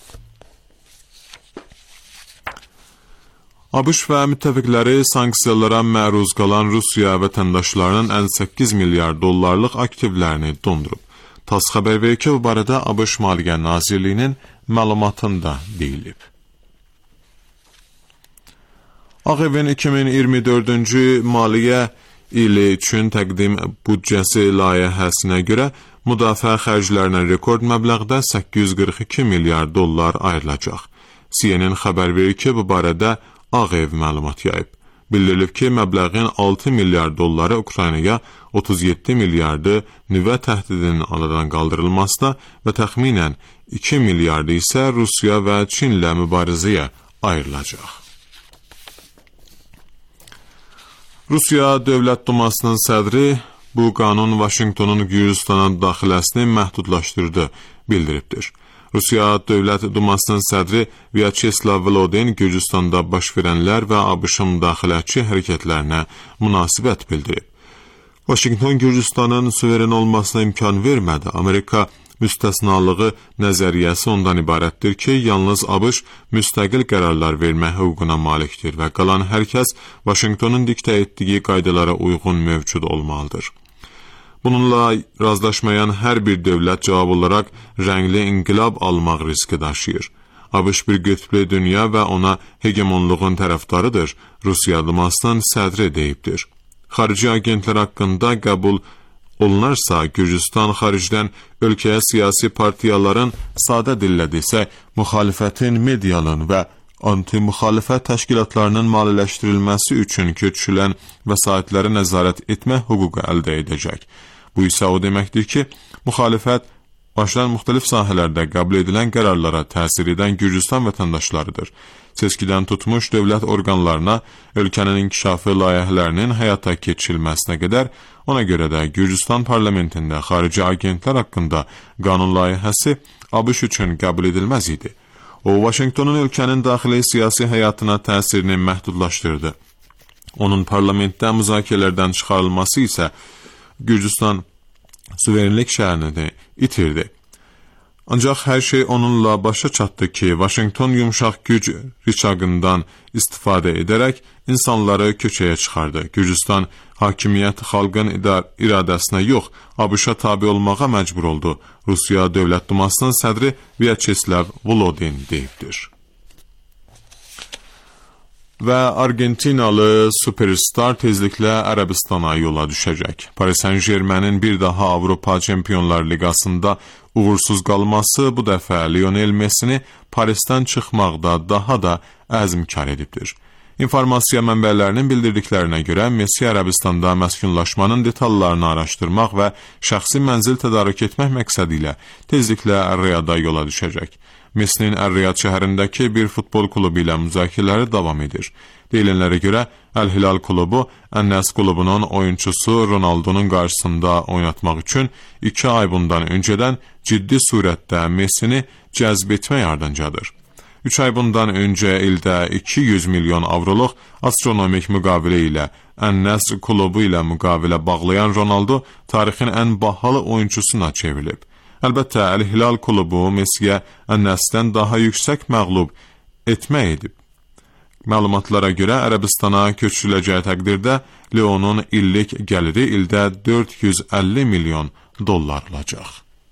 ABŞ və müttəfiqləri sanksiyalara məruz qalan Rusiya vətəndaşlarının ən səkkiz milyar dollarlıq aktivlərini dondurub. TASS xəbər verir ki, bu barədə ABŞ Maliyyə Nazirliyinin məlumatında deyilib. Ağ Evin iki min iyirmi dördüncü maliyyə ili üçün təqdim büdcəsi layihəsinə görə müdafiə xərclərinə rekord məbləğdə səkkiz yüz qırx iki milyar dollar ayrılacaq. C N N xəbər verir ki, bu barədə Ağ Ev məlumat yayıb. Bildirilib ki, məbləğin altı milyar dolları Ukraynaya, otuz yeddi milyardı nüvə təhdidinin aradan qaldırılmasına və təxminən iki milyardı isə Rusiya və Çinlə mübarizəyə ayrılacaq. Rusiya Dövlət Dumasının sədri bu qanun Washingtonun Gürcüstana daxiləsini məhdudlaşdırdı, bildiribdir. Rusiya Dövlət Dumasının sədri Vyacheslav Volodin Gürcüstanda baş verənlər və ABŞ-ın müdaxiləçi hərəkətlərinə münasibət bildirib. Washington Gürcüstanın suveren olmasına imkan vermədi. Amerika müstəsnalığı nəzəriyyəsi ondan ibarətdir ki, yalnız ABŞ müstəqil qərarlar vermə hüququna malikdir və qalan hər kəs Vaşinqtonun diktə etdiyi qaydalara uyğun mövcud olmalıdır. Bununla razılaşmayan hər bir dövlət cavab olaraq rəngli inqilab almaq riski daşıyır. ABŞ bir qütblü dünya və ona hegemonluğun tərəfdarıdır, Rusiya Dumasının sədri deyibdir. Xarici agentlər haqqında qəbul olunarsa, Gürcüstan xaricdən ölkəyə siyasi partiyaların, sadə dillə desək, müxalifətin, medianın və anti-müxalifət təşkilatlarının maliləşdirilməsi üçün köçülən vəsaitləri nəzarət etmə hüququ əldə edəcək. Bu isə o deməkdir ki, müxalifət başdan müxtəlif sahələrdə qəbul edilən qərarlara təsir edən Gürcüstan vətəndaşlarıdır. Seçkidən tutmuş dövlət orqanlarına, ölkənin inkişafı layihələrinin həyata keçirilməsinə qədər, ona görə də Gürcüstan parlamentində xarici agentlər haqqında qanun layihəsi ABŞ üçün qəbul edilməz idi. O, Vaşinqtonun ölkənin daxili siyasi həyatına təsirini məhdudlaşdırdı. Onun parlamentdə müzakirələrdən çıxarılması isə Gürcüstan suverenlik şərini itirdi. Ancaq hər şey onunla başa çatdı ki, Vaşinqton yumşaq güc rıçağından istifadə edərək insanları köçəyə çıxardı. Gürcüstan hakimiyyət xalqın iradəsinə yox, ABŞ-a tabi olmağa məcbur oldu. Rusiya Dövlət Dumasının sədri Vyacheslav Volodin deyibdir. Və Argentinalı superstar tezliklə Ərəbistana yola düşəcək. Paris Saint-Germainin bir daha Avropa Çempionlar Liqasında uğursuz qalması bu dəfə Lionel Messini Parisdən çıxmaqda daha da əzmkar edibdir. İnformasiya mənbələrinin bildirdiklərinə görə Messi Ərəbistanda məskunlaşmanın detallarını araşdırmaq və şəxsi mənzil tədarük etmək məqsədi ilə tezliklə Riyada yola düşəcək. Messinin Ər-Riyad şəhərindəki bir futbol klubu ilə müzakirələri davam edir. Deyilənlərə görə Əl-Hilal klubu Ən-Nəs klubunun oyunçusu Ronaldonun qarşısında oynatmaq üçün iki ay bundan öncədən ciddi surətdə Messini cəzb etmək ardıncadır. üç ay bundan öncə ildə iki yüz milyon avroluq astronomik müqavilə ilə Ən-Nəs klubu ilə müqavilə bağlayan Ronaldo tarixin ən bahalı oyunçusuna çevrilib. Əlbəttə, Əl-Hilal klubu Messiyə Ən-Nəsdən daha yüksək məğlub etmək edib. Məlumatlara görə Ərəbistana köçürüləcəyi təqdirdə Leonun illik gəliri ildə dörd yüz əlli milyon dollar olacaq.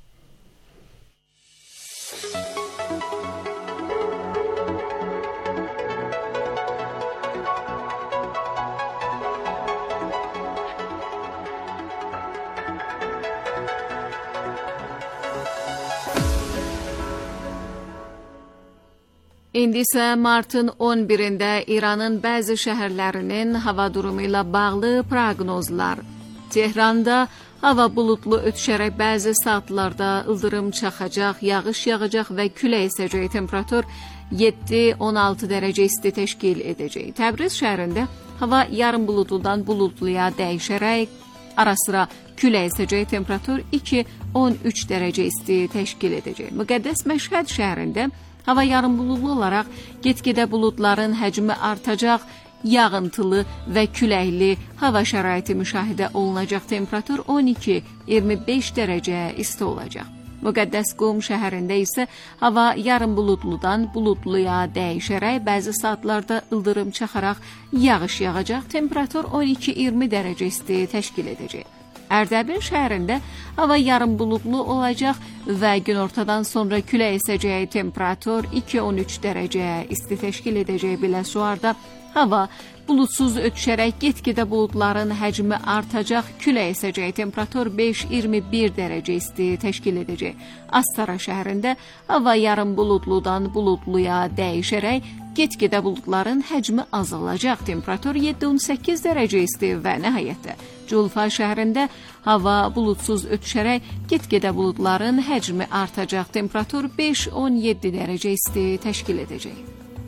İndi isə martın on birində İranın bəzi şəhərlərinin hava durumu ilə bağlı proqnozlar. Tehranda hava bulutlu ötüşərək bəzi saatlarda ildırım çaxacaq, yağış yağacaq və külək əsəcək. Temperatur yeddi on altı dərəcə isti təşkil edəcək. Təbriz şəhərində hava yarım bulutludan bulutluya dəyişərək ara-sıra külək əsəcək. Temperatur iki on üç dərəcə isti təşkil edəcək. Müqəddəs Məşhəd şəhərində hava yarım bulutlu olaraq get-gedə buludların həcmi artacaq, yağıntılı və küləkli hava şəraiti müşahidə olunacaq. Temperatur on iki iyirmi beş dərəcə isti olacaq. Müqəddəs Qum şəhərində isə hava yarım bulutludan bulutluya dəyişərək bəzi saatlarda ildırım çaxaraq yağış yağacaq. Temperatur on iki iyirmi dərəcə isti təşkil edəcək. Ərdəbil şəhərində hava yarım bulutlu olacaq və günortadan sonra külək əsəcək. Temperatur iki on üç dərəcə isti təşkil edəcək. Biləsuarda hava bulutsuz ötüşərək get-gedə buludların həcmi artacaq, külək əsəcək. Temperatur beş iyirmi bir dərəcə isti təşkil edəcək. Astara şəhərində hava yarım bulutludan bulutluya dəyişərək get-gedə buludların həcmi azalacaq. Temperatur yeddi on səkkiz dərəcə isti və nəhayətdə Culfa şəhərində hava bulutsuz ötüşərək get-gedə buludların həcmi artacaq. Temperatur beş on yeddi dərəcə isti təşkil edəcək.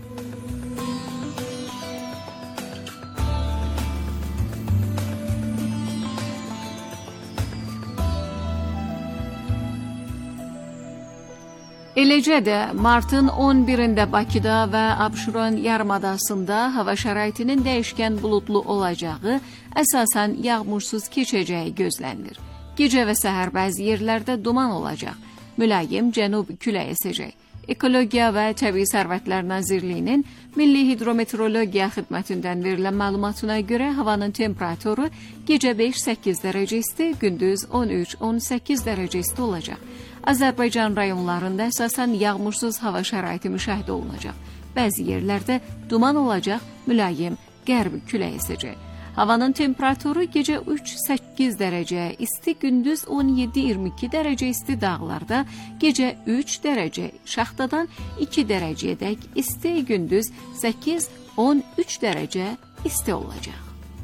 Eləcə də martın on birində Bakıda və Abşeron yarımadasında hava şəraitinin dəyişkən buludlu olacağı, əsasən yağmursuz keçəcəyi gözlənilir. Gecə və səhər bəzi yerlərdə duman olacaq. mülayim cənub küləyi əsəcək. Ekologiya və Təbii Sərvətlər Nazirliyinin Milli Hidrometeorologiya Xidmətindən verilən məlumatına görə havanın temperaturu gecə beş səkkiz dərəcə isti, gündüz on üç on səkkiz dərəcə isti olacaq. Azərbaycan rayonlarında əsasən yağmursuz hava şəraiti müşahidə olunacaq. Bəzi yerlərdə duman olacaq, mülayim qərb küləyi əsəcək. Havanın temperaturu gecə üç səkkiz dərəcə isti, gündüz on yeddi iyirmi iki dərəcə isti dağlarda, gecə üç dərəcə, şaxtadan iki dərəcəyədək isti, gündüz səkkiz on üç dərəcə isti olacaq.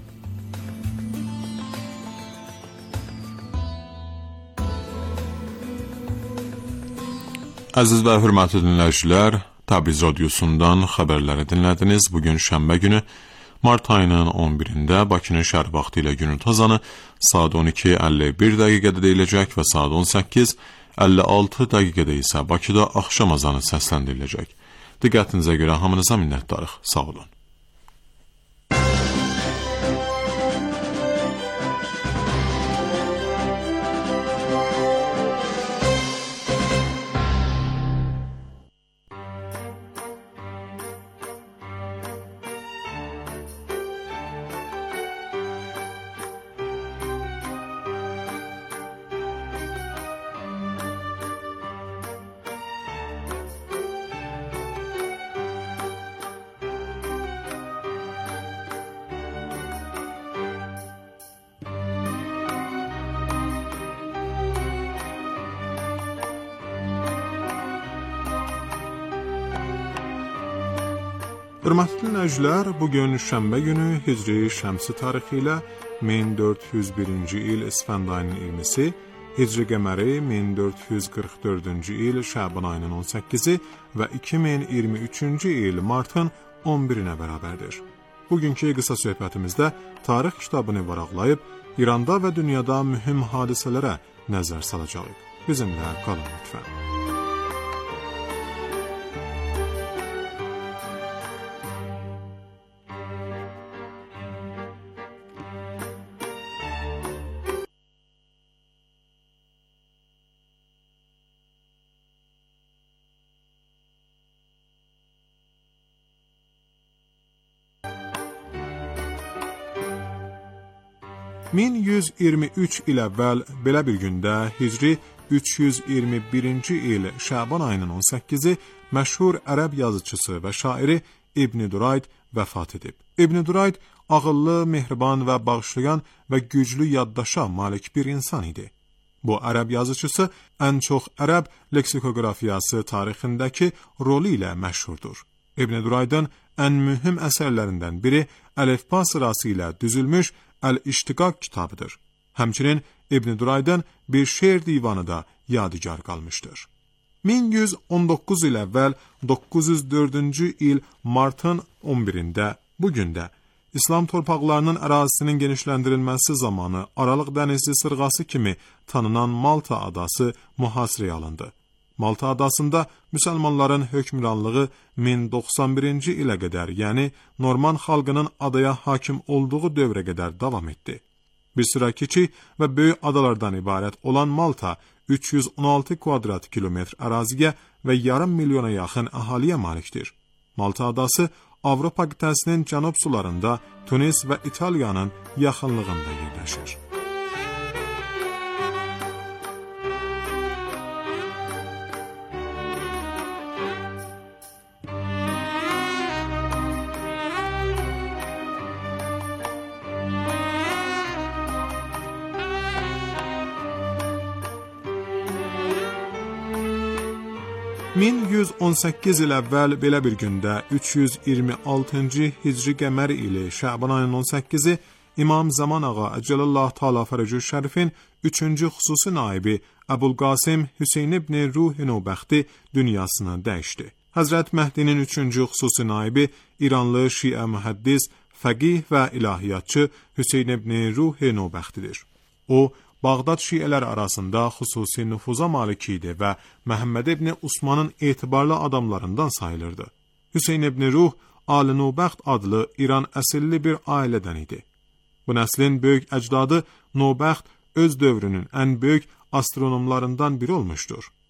Əziz və hörmətli dinləyicilər, Təbriz radiosundan xəbərləri dinlədiniz. Bugün şənbə günü Mart ayının on birində Bakının şəhər vaxtı ilə günün tazanı saat on iki əlli bir dəqiqədə deyiləcək və saat on səkkiz əlli altı dəqiqədə isə Bakıda axşam azanı səsləndiriləcək. Diqqətinizə görə hamınıza minnətdarıq. Sağ olun. Hörmətli dinləyicilər, bugün şənbə günü Hicri şəmsi tarixi ilə min dörd yüz birinci il İsfənd ayının iyirmisi, Hicri qəməri min dörd yüz qırx dördüncü il Şaban ayının on səkkizi və iki min iyirmi üçüncü il Martın on birinə bərabərdir. Bugünkü qısa söhbətimizdə tarix kitabını varaqlayıb, İranda və dünyada mühüm hadisələrə nəzər salacağıq. Bizimlə qalın lütfən. min yüz iyirmi üç il əvvəl belə bir gündə Hicri üç yüz iyirmi birinci il Şaban ayının on səkkizi məşhur ərəb yazıçısı və şairi İbn Durayd vəfat edib. İbn Durayd ağıllı, mehriban və bağışlayan və güclü yaddaşa malik bir insan idi. Bu ərəb yazıçısı ən çox ərəb leksikoqrafiyası tarixindəki rolu ilə məşhurdur. İbn Duraydın ən mühüm əsərlərindən biri əlifba sırası ilə düzülmüş Əl-İştiqaq kitabıdır. Həmçinin İbn Duraydın bir şeir divanı da yadigar qalmışdır. min yüz on doqquz il əvvəl doqquz yüz dördüncü il Martın on birində bu gündə İslam torpaqlarının ərazisinin genişləndirilməsi zamanı Aralıq dənizli sırğası kimi tanınan Malta adası mühasirəyə alındı. Malta adasında müsəlmanların hökmranlığı min doxsan birinci ilə qədər, yəni Norman xalqının adaya hakim olduğu dövrə qədər davam etdi. Bir sıra kiçik və böyük adalardan ibarət olan Malta üç yüz on altı kvadrat kilometr əraziyə və yarım milyona yaxın əhaliyə malikdir. Malta adası Avropa qitəsinin cənub sularında Tunis və İtaliyanın yaxınlığında yerləşir. min yüz on səkkiz il əvvəl belə bir gündə üç yüz iyirmi altıncı Hicri qəməri ilə Şaban ayının on səkkizi İmam Zaman ağa Əcəlallah Taala Fərəcü Şərifin üçüncü xüsusi naibi Əbulqasim Hüseyn ibn Ruhi Nobəxti dünyasını dəyişdi. Həzrət Məhdinin üçüncü xüsusi naibi İranlı Şiə mühəddis, fəqih və ilahiyyatçı Hüseyn ibn Ruhi Nobəxtidir. O, Bağdad şiələr arasında xüsusi nüfuza malik idi və Məhəmməd ibn Usmanın etibarlı adamlarından sayılırdı. Hüseyn ibn Ruh, Ali Nobəxt adlı İran əsilli bir ailədən idi. Bu nəslin böyük əcdadı Nobəxt öz dövrünün ən böyük astronomlarından biri olmuşdur.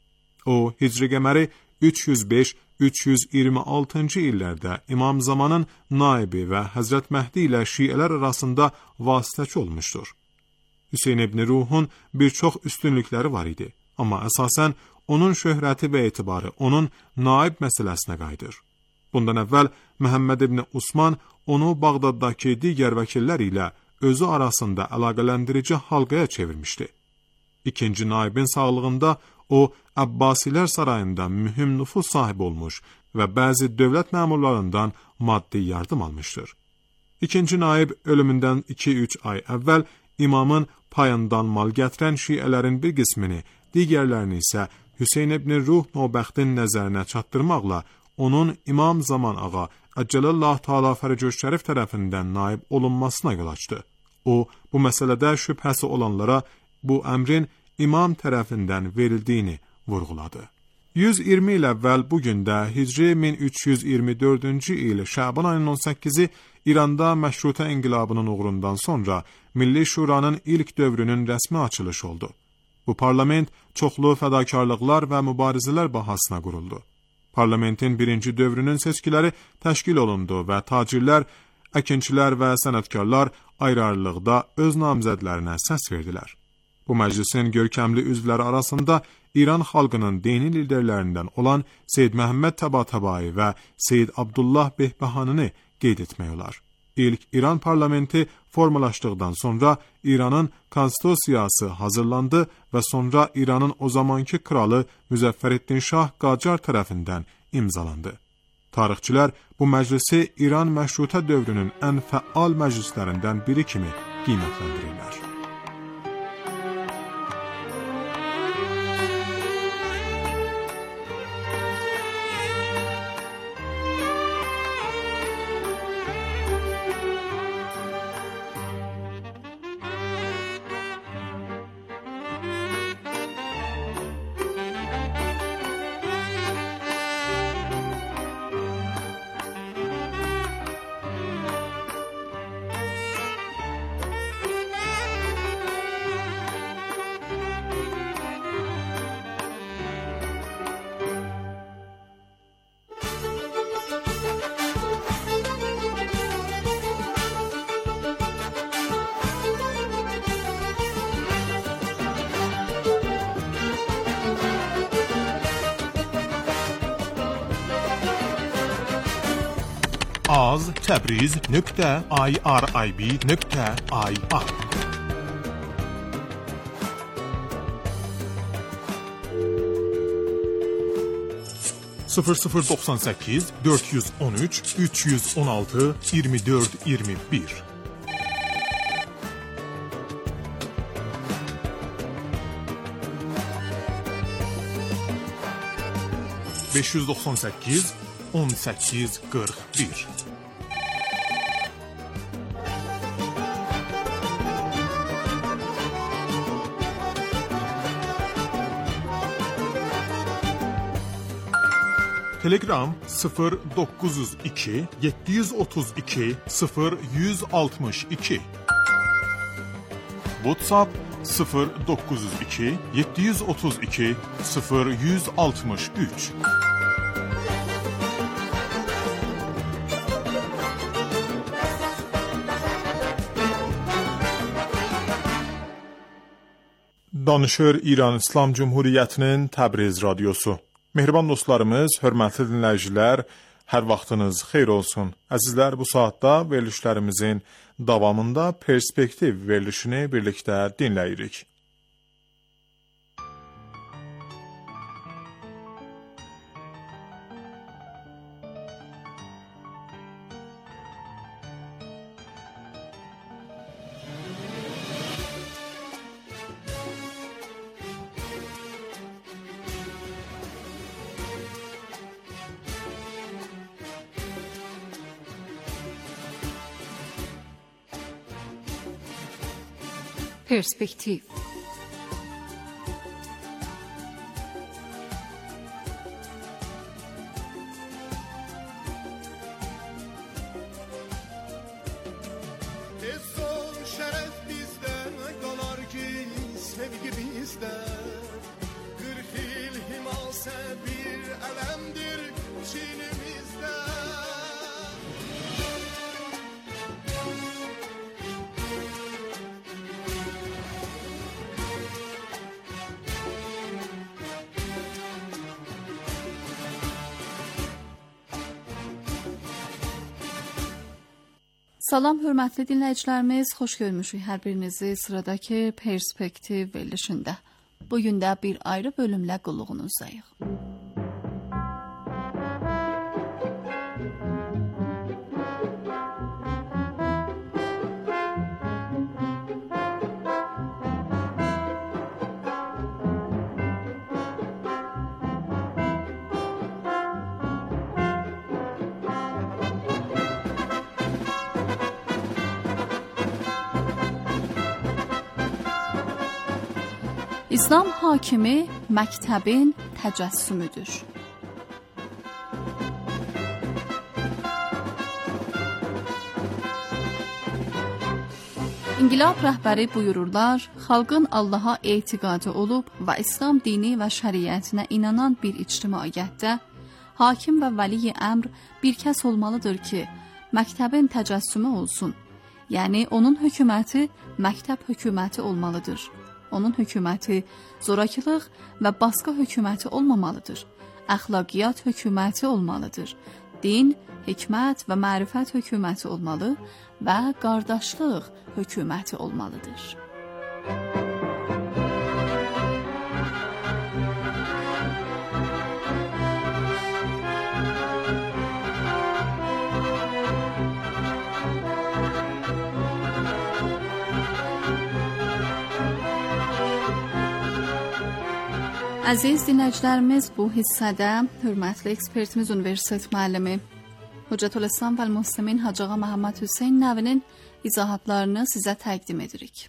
O, Hicri qəməri üç yüz beş üç yüz iyirmi altıncı illərdə İmam Zamanın naibi və Həzrət Məhdi ilə şiələr arasında vasitəçi olmuşdur. Hüseyn ibn Ruhun bir çox üstünlükləri var idi, amma əsasən onun şöhrəti və etibarı onun naib məsələsinə qayıdır. Bundan əvvəl Məhəmməd ibn Usman onu Bağdaddakı digər vəkillər ilə özü arasında əlaqələndirici halqaya çevirmişdi. İkinci naibin sağlığında o, Abbasilər sarayında mühüm nüfuz sahibi olmuş və bəzi dövlət məmurlarından maddi yardım almışdır. İkinci naib ölümündən iki üç ay əvvəl imamın payından mal gətirən şiələrin bir qismini, digərlərini isə Hüseyn ibn Ruh Nobəxtin nəzərinə çatdırmaqla onun İmam Zaman ağa Əcəlallah Teala Fərəcöz Şərif tərəfindən naib olunmasına yol açdı. O, bu məsələdə şübhəsi olanlara bu əmrin imam tərəfindən verildiyini vurğuladı. yüz iyirmi il əvvəl bugün də Hicri min üç yüz iyirmi dördüncü il Şaban ayının on səkkizi İranda məşrutə inqilabının uğrundan sonra Milli Şuranın ilk dövrünün rəsmi açılışı oldu. Bu parlament çoxlu fədakarlıqlar və mübarizələr bahasına quruldu. Parlamentin birinci dövrünün seçkiləri təşkil olundu və tacirlər, əkinçilər və sənətkarlar ayrı-ayrılıqda öz namizədlərinə səs verdilər. Bu məclisin görkəmli üzvləri arasında İran xalqının dini liderlərindən olan Seyyid Məhəmməd Təbatabai və Seyyid Abdullah Behbəhanini qeyd etmək olar. İlk İran parlamenti formalaşdıqdan sonra İranın konstitusiyası hazırlandı və sonra İranın o zamanki kralı Müzəffəreddin Şah Qacar tərəfindən imzalandı. Tarixçilər bu məclisi İran məşrutə dövrünün ən fəal məclislərindən biri kimi qiymətləndirirlər. az təbriz nöqtə irib nöqtə ir sıfır sıfır doxsan səkkiz dörd yüz on üç üç yüz on altı iyirmi dörd iyirmi bir beş yüz doxsan səkkiz on səkkiz qırx bir Telegram sıfır doqquz yüz iki yeddi yüz otuz iki sıfır yüz altmış iki WhatsApp sıfır doqquz yüz iki yeddi yüz otuz iki sıfır yüz altmış üç Danışır İran İslam Cumhuriyyətinin Təbriz radiosu. Mehriban dostlarımız, hörmətli dinləyicilər, hər vaxtınız xeyir olsun. Əzizlər, bu saatda verilişlərimizin davamında perspektiv verilişini birlikdə dinləyirik. Perspektiv. Sevgi bizde, kırk il himas Salam hörmətli dinləyicilərimiz, xoş görmüşük hər birinizi sıradakı Perspektiv verilişində. Bugün də bir ayrı bölümlə qulluğunuzdayıq. İslam hakimi məktəbin təcəssümüdür. İnqilab rəhbəri buyururlar, xalqın Allaha etiqadı olub və İslam dini və şəriətinə inanan bir ictimaiyyətdə hakim və vəli əmr bir kəs olmalıdır ki, məktəbin təcəssümü olsun. Yəni onun hökuməti məktəb hökuməti olmalıdır. Onun hökuməti zorakılıq və baskı hökuməti olmamalıdır. Əxlaqiyyat hökuməti olmalıdır. Din, hikmət və mərifət hökuməti olmalı və qardaşlıq hökuməti olmalıdır. Əziz dinləyicilərimiz, bu hissədə hörmətli ekspertimiz Universitet müəllimi Hüccətülislam və Müslimin Hacı Ağa Məhəmməd Hüseyn Nəvinin izahatlarını sizə təqdim edirik.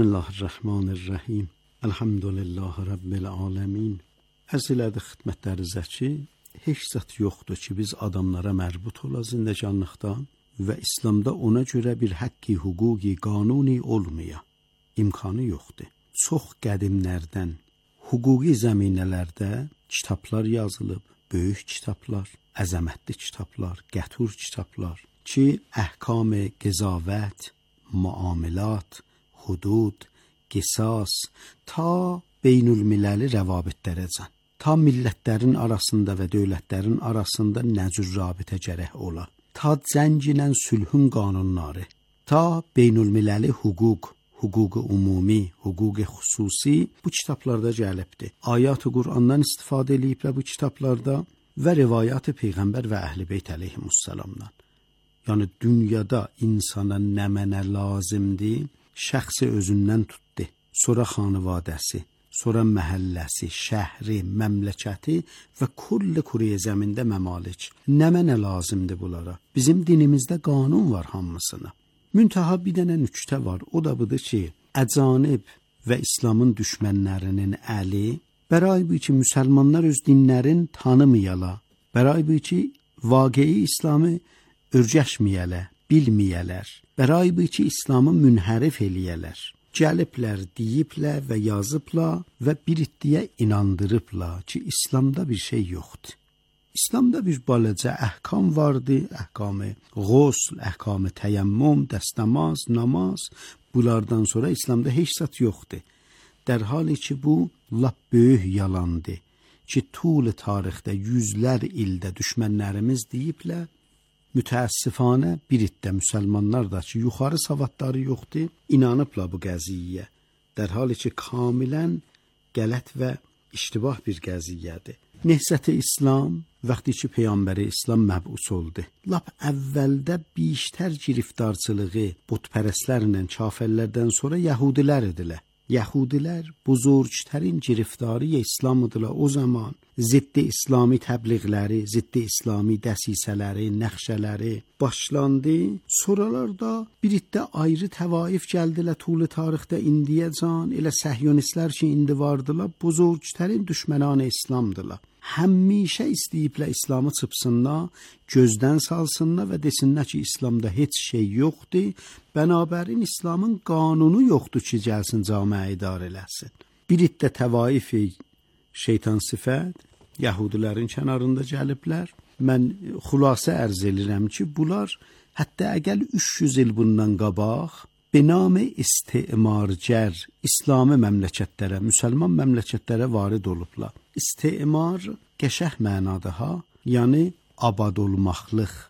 Bismillahirrahmanirrahim. Elhamdülillahi Rabbil aləmin. Ərz elədi xidmətlərinizə ki, heç zət yoxdur ki, biz adamlara mərbut ola zindəcanlıqdan və İslamda ona görə bir haqqi, hüquqi, qanuni olmaya imkanı yoxdur. Çox qədimlərdən hüquqi zəminələrdə kitablar yazılıb, böyük kitablar, əzəmətli kitablar, qətur kitablar ki, əhkam-ı qizavət, muamilat, hudud, qisas, ta beynülmilləli rəvabitlərəcən, ta millətlərin arasında və dövlətlərin arasında nə cür rabitə gərək ola, ta cəngilən sülhün qanunları, ta beynülmilləli hüquq, hüquq-ı umumi, hüquq-ı xüsusi bu kitablarda gəlibdir. Ayat-ı Qur'andan istifadə ediblər bu kitablarda və rivayat-ı Peyğəmbər və Əhl-i Beyt əleyhimussalamdan. Yəni dünyada insana nə mənə lazımdır, şəxsi özündən tutdu. Sonra xanvadəsi, sonra məhəlləsi, şəhri, məmləkəti və kulli kuriyə zəmində məmalik. Nə mənə lazımdır bunlara? Bizim dinimizdə qanun var hamısına. Müntaha bir dənə nüktə var, o da budur ki, əcanib və İslamın düşmənlərinin əli, bəray bu ki, müsəlmanlar öz dinlərin tanımayala, bəray bu ki, vaqei İslamı örgəşməyələ, bilməyələr, bəray bu ki, İslamı münhərif eləyələr. Gəliblər, deyiblər və yazıblar və bir iddiyə inandırıblar ki, İslamda bir şey yoxdur. İslamda bir balacə əhkam vardı, əhkam-ı ғusl, əhkam-ı təyəmmüm, dəstəmaz, namaz. Bunlardan sonra İslamda heç zət yoxdur. Dər hali ki, bu lap böyük yalandır ki, tul tarixdə yüzlər ildə düşmənlərimiz deyiblər, mütəəssifanə bir iddə müsəlmanlar da ki, yuxarı savadları yoxdur, inanıblar bu qəziyyəyə. Dər hali ki, kamilən qələt və iştibah bir qəziyyədir. Nehzət-i İslam, vaxtı ki, Peyğəmbər-i İslam məbus oldu. Lap əvvəldə biştər giriftarçılığı butpərəslərlə, kafirlərdən sonra Yəhudilər idilər. Yəhudilər buzurgtərin giriftarı İslam idilər o zaman. Ziddi İslami təbliğləri, ziddi İslami dəsisələri, nəxşələri başlandı. Sonralar da bir iddə ayrı təvaif gəldilər tulu tarixdə indiyəcan. Elə səhyonistlər ki, indi vardılar, buzurgtərin düşmənanı İslamdılar. Həmişə istəyiblər İslamı çıpsınlar, gözdən salsınlar və desinlər ki, İslamda heç şey yoxdur. Bənabərin İslamın qanunu yoxdur ki, gəlsin camiə idarə eləsin. Bir iddə təvaifi şeytan sifət, Yahudilərin kənarında gəliblər. Mən xülasə ərz edirəm ki, bunlar hətta əgəl üç yüz il bundan qabaq benamı istimargər İslami məmləkətlərə, müsəlman məmləkətlərə varid olublar. İstimar qəşəh mənada ha, yəni abad olmaqlıq,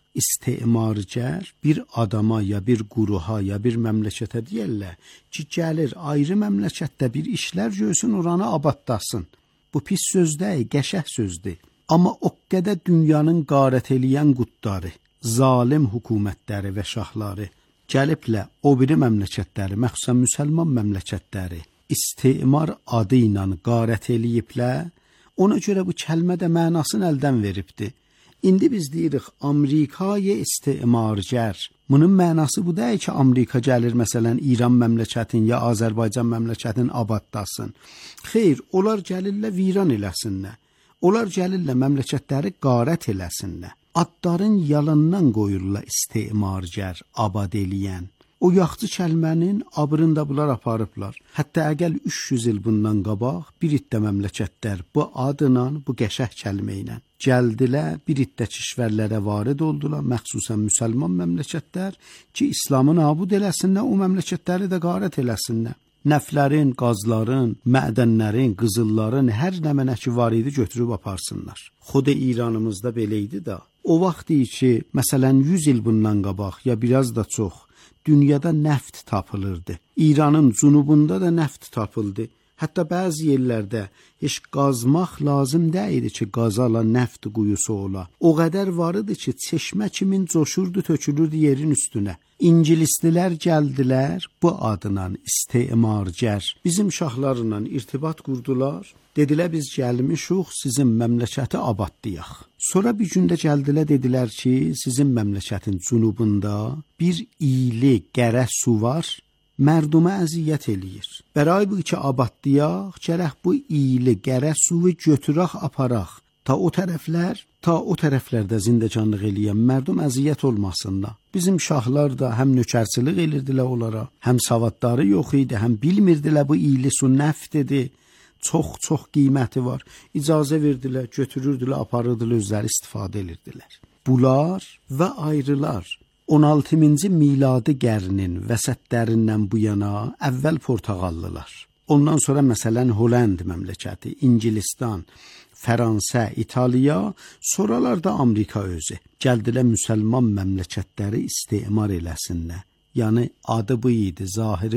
İstemargər bir adama ya bir quruha ya bir məmləkətə deyirlər ki, gəlir ayrı məmləkətdə bir işlər görsün, oranı abadlasın. Bu pis söz deyil, qəşəng sözdür. Amma o qədər dünyanın qarət eləyən qutları, zalim hökumətləri və şahları gəliblə o biri məmləkətləri, məxsusən müsəlman məmləkətləri istimar adı ilə qarət eləyiblər. Ona görə bu kəlmə də mənasını əldən veribdi. İndi biz deyirik Amerikaya istimargər. Bunun mənası bu deyil ki, Amerika gəlir məsələn İran məmləkətin ya Azərbaycan məmləkətin abadlasın. Xeyr, onlar gəlirlər viran eləsinlər. Onlar gəlirlər məmləkətləri qarət eləsinlər. Adların yalandan qoyurlar istimargər, abad eləyən. O yaxçı kəlmənin abrında bunlar aparıblar. Hətta əgər üç yüz il bundan qabaq bir iddə məmləkətlər bu adla, bu qəşəng kəlmə ilə gəldilər, bir iddə kişvərlərə varid oldular, məxsusən müsəlman məmləkətlər ki, İslamı nabud eləsinlər, o məmləkətləri də qarət eləsinlər. Nəflərin, qazların, mədənlərin, qızılların, hər nə mənə ki var idi götürüb aparsınlar. Xod İranımızda belə idi da. O vaxt ki, məsələn yüz il bundan qabaq ya biraz da çox dünyada neft tapılırdı. İranın cənubunda da neft tapıldı. Hətta bəzi yerlərdə heç qazmaq lazım deyildi ki, qazala neft quyusu ola. O qədər var idi ki, çeşmə kimin coşurdu, tökülürdü yerin üstünə. İngilislilər gəldilər bu adla istimargər. Bizim şahlarla irtibat qurdular. Dedilər biz gəlmişik sizin məmləkəti abadlayaq. Sonra bir gündə gəldilər dedilər ki, sizin məmləkətin cənubunda bir iyli qərə su var. Mərdumə əziyyət eləyir. Bəray bu ki, abadlayaq, gərək bu iyli qərə suyu götürək, aparaq. Ta o tərəflər, ta o tərəflərdə zindəcanlıq eləyən mərdum əziyyət olmasınlar. Bizim şahlar da həm nökərçilik edirdilər onlara, həm savadları yox idi, həm bilmirdilər bu iyli su nəftidir. Çox-çox qiyməti var. İcazə verdilər, götürürdülər, aparırdılar, özləri istifadə edirdilər. Bunlar və ayrılar on altıncı miladi qərnin vəsətlərindən bu yana əvvəl Portuqallılar. Ondan sonra məsələn Hollанд məmləkəti, İngilistan, Fransa, İtaliya, sonralar da Amerika özü. Gəldilər müsəlman məmləkətləri istimar eləsinlər. Yəni adı bu idi, zahiri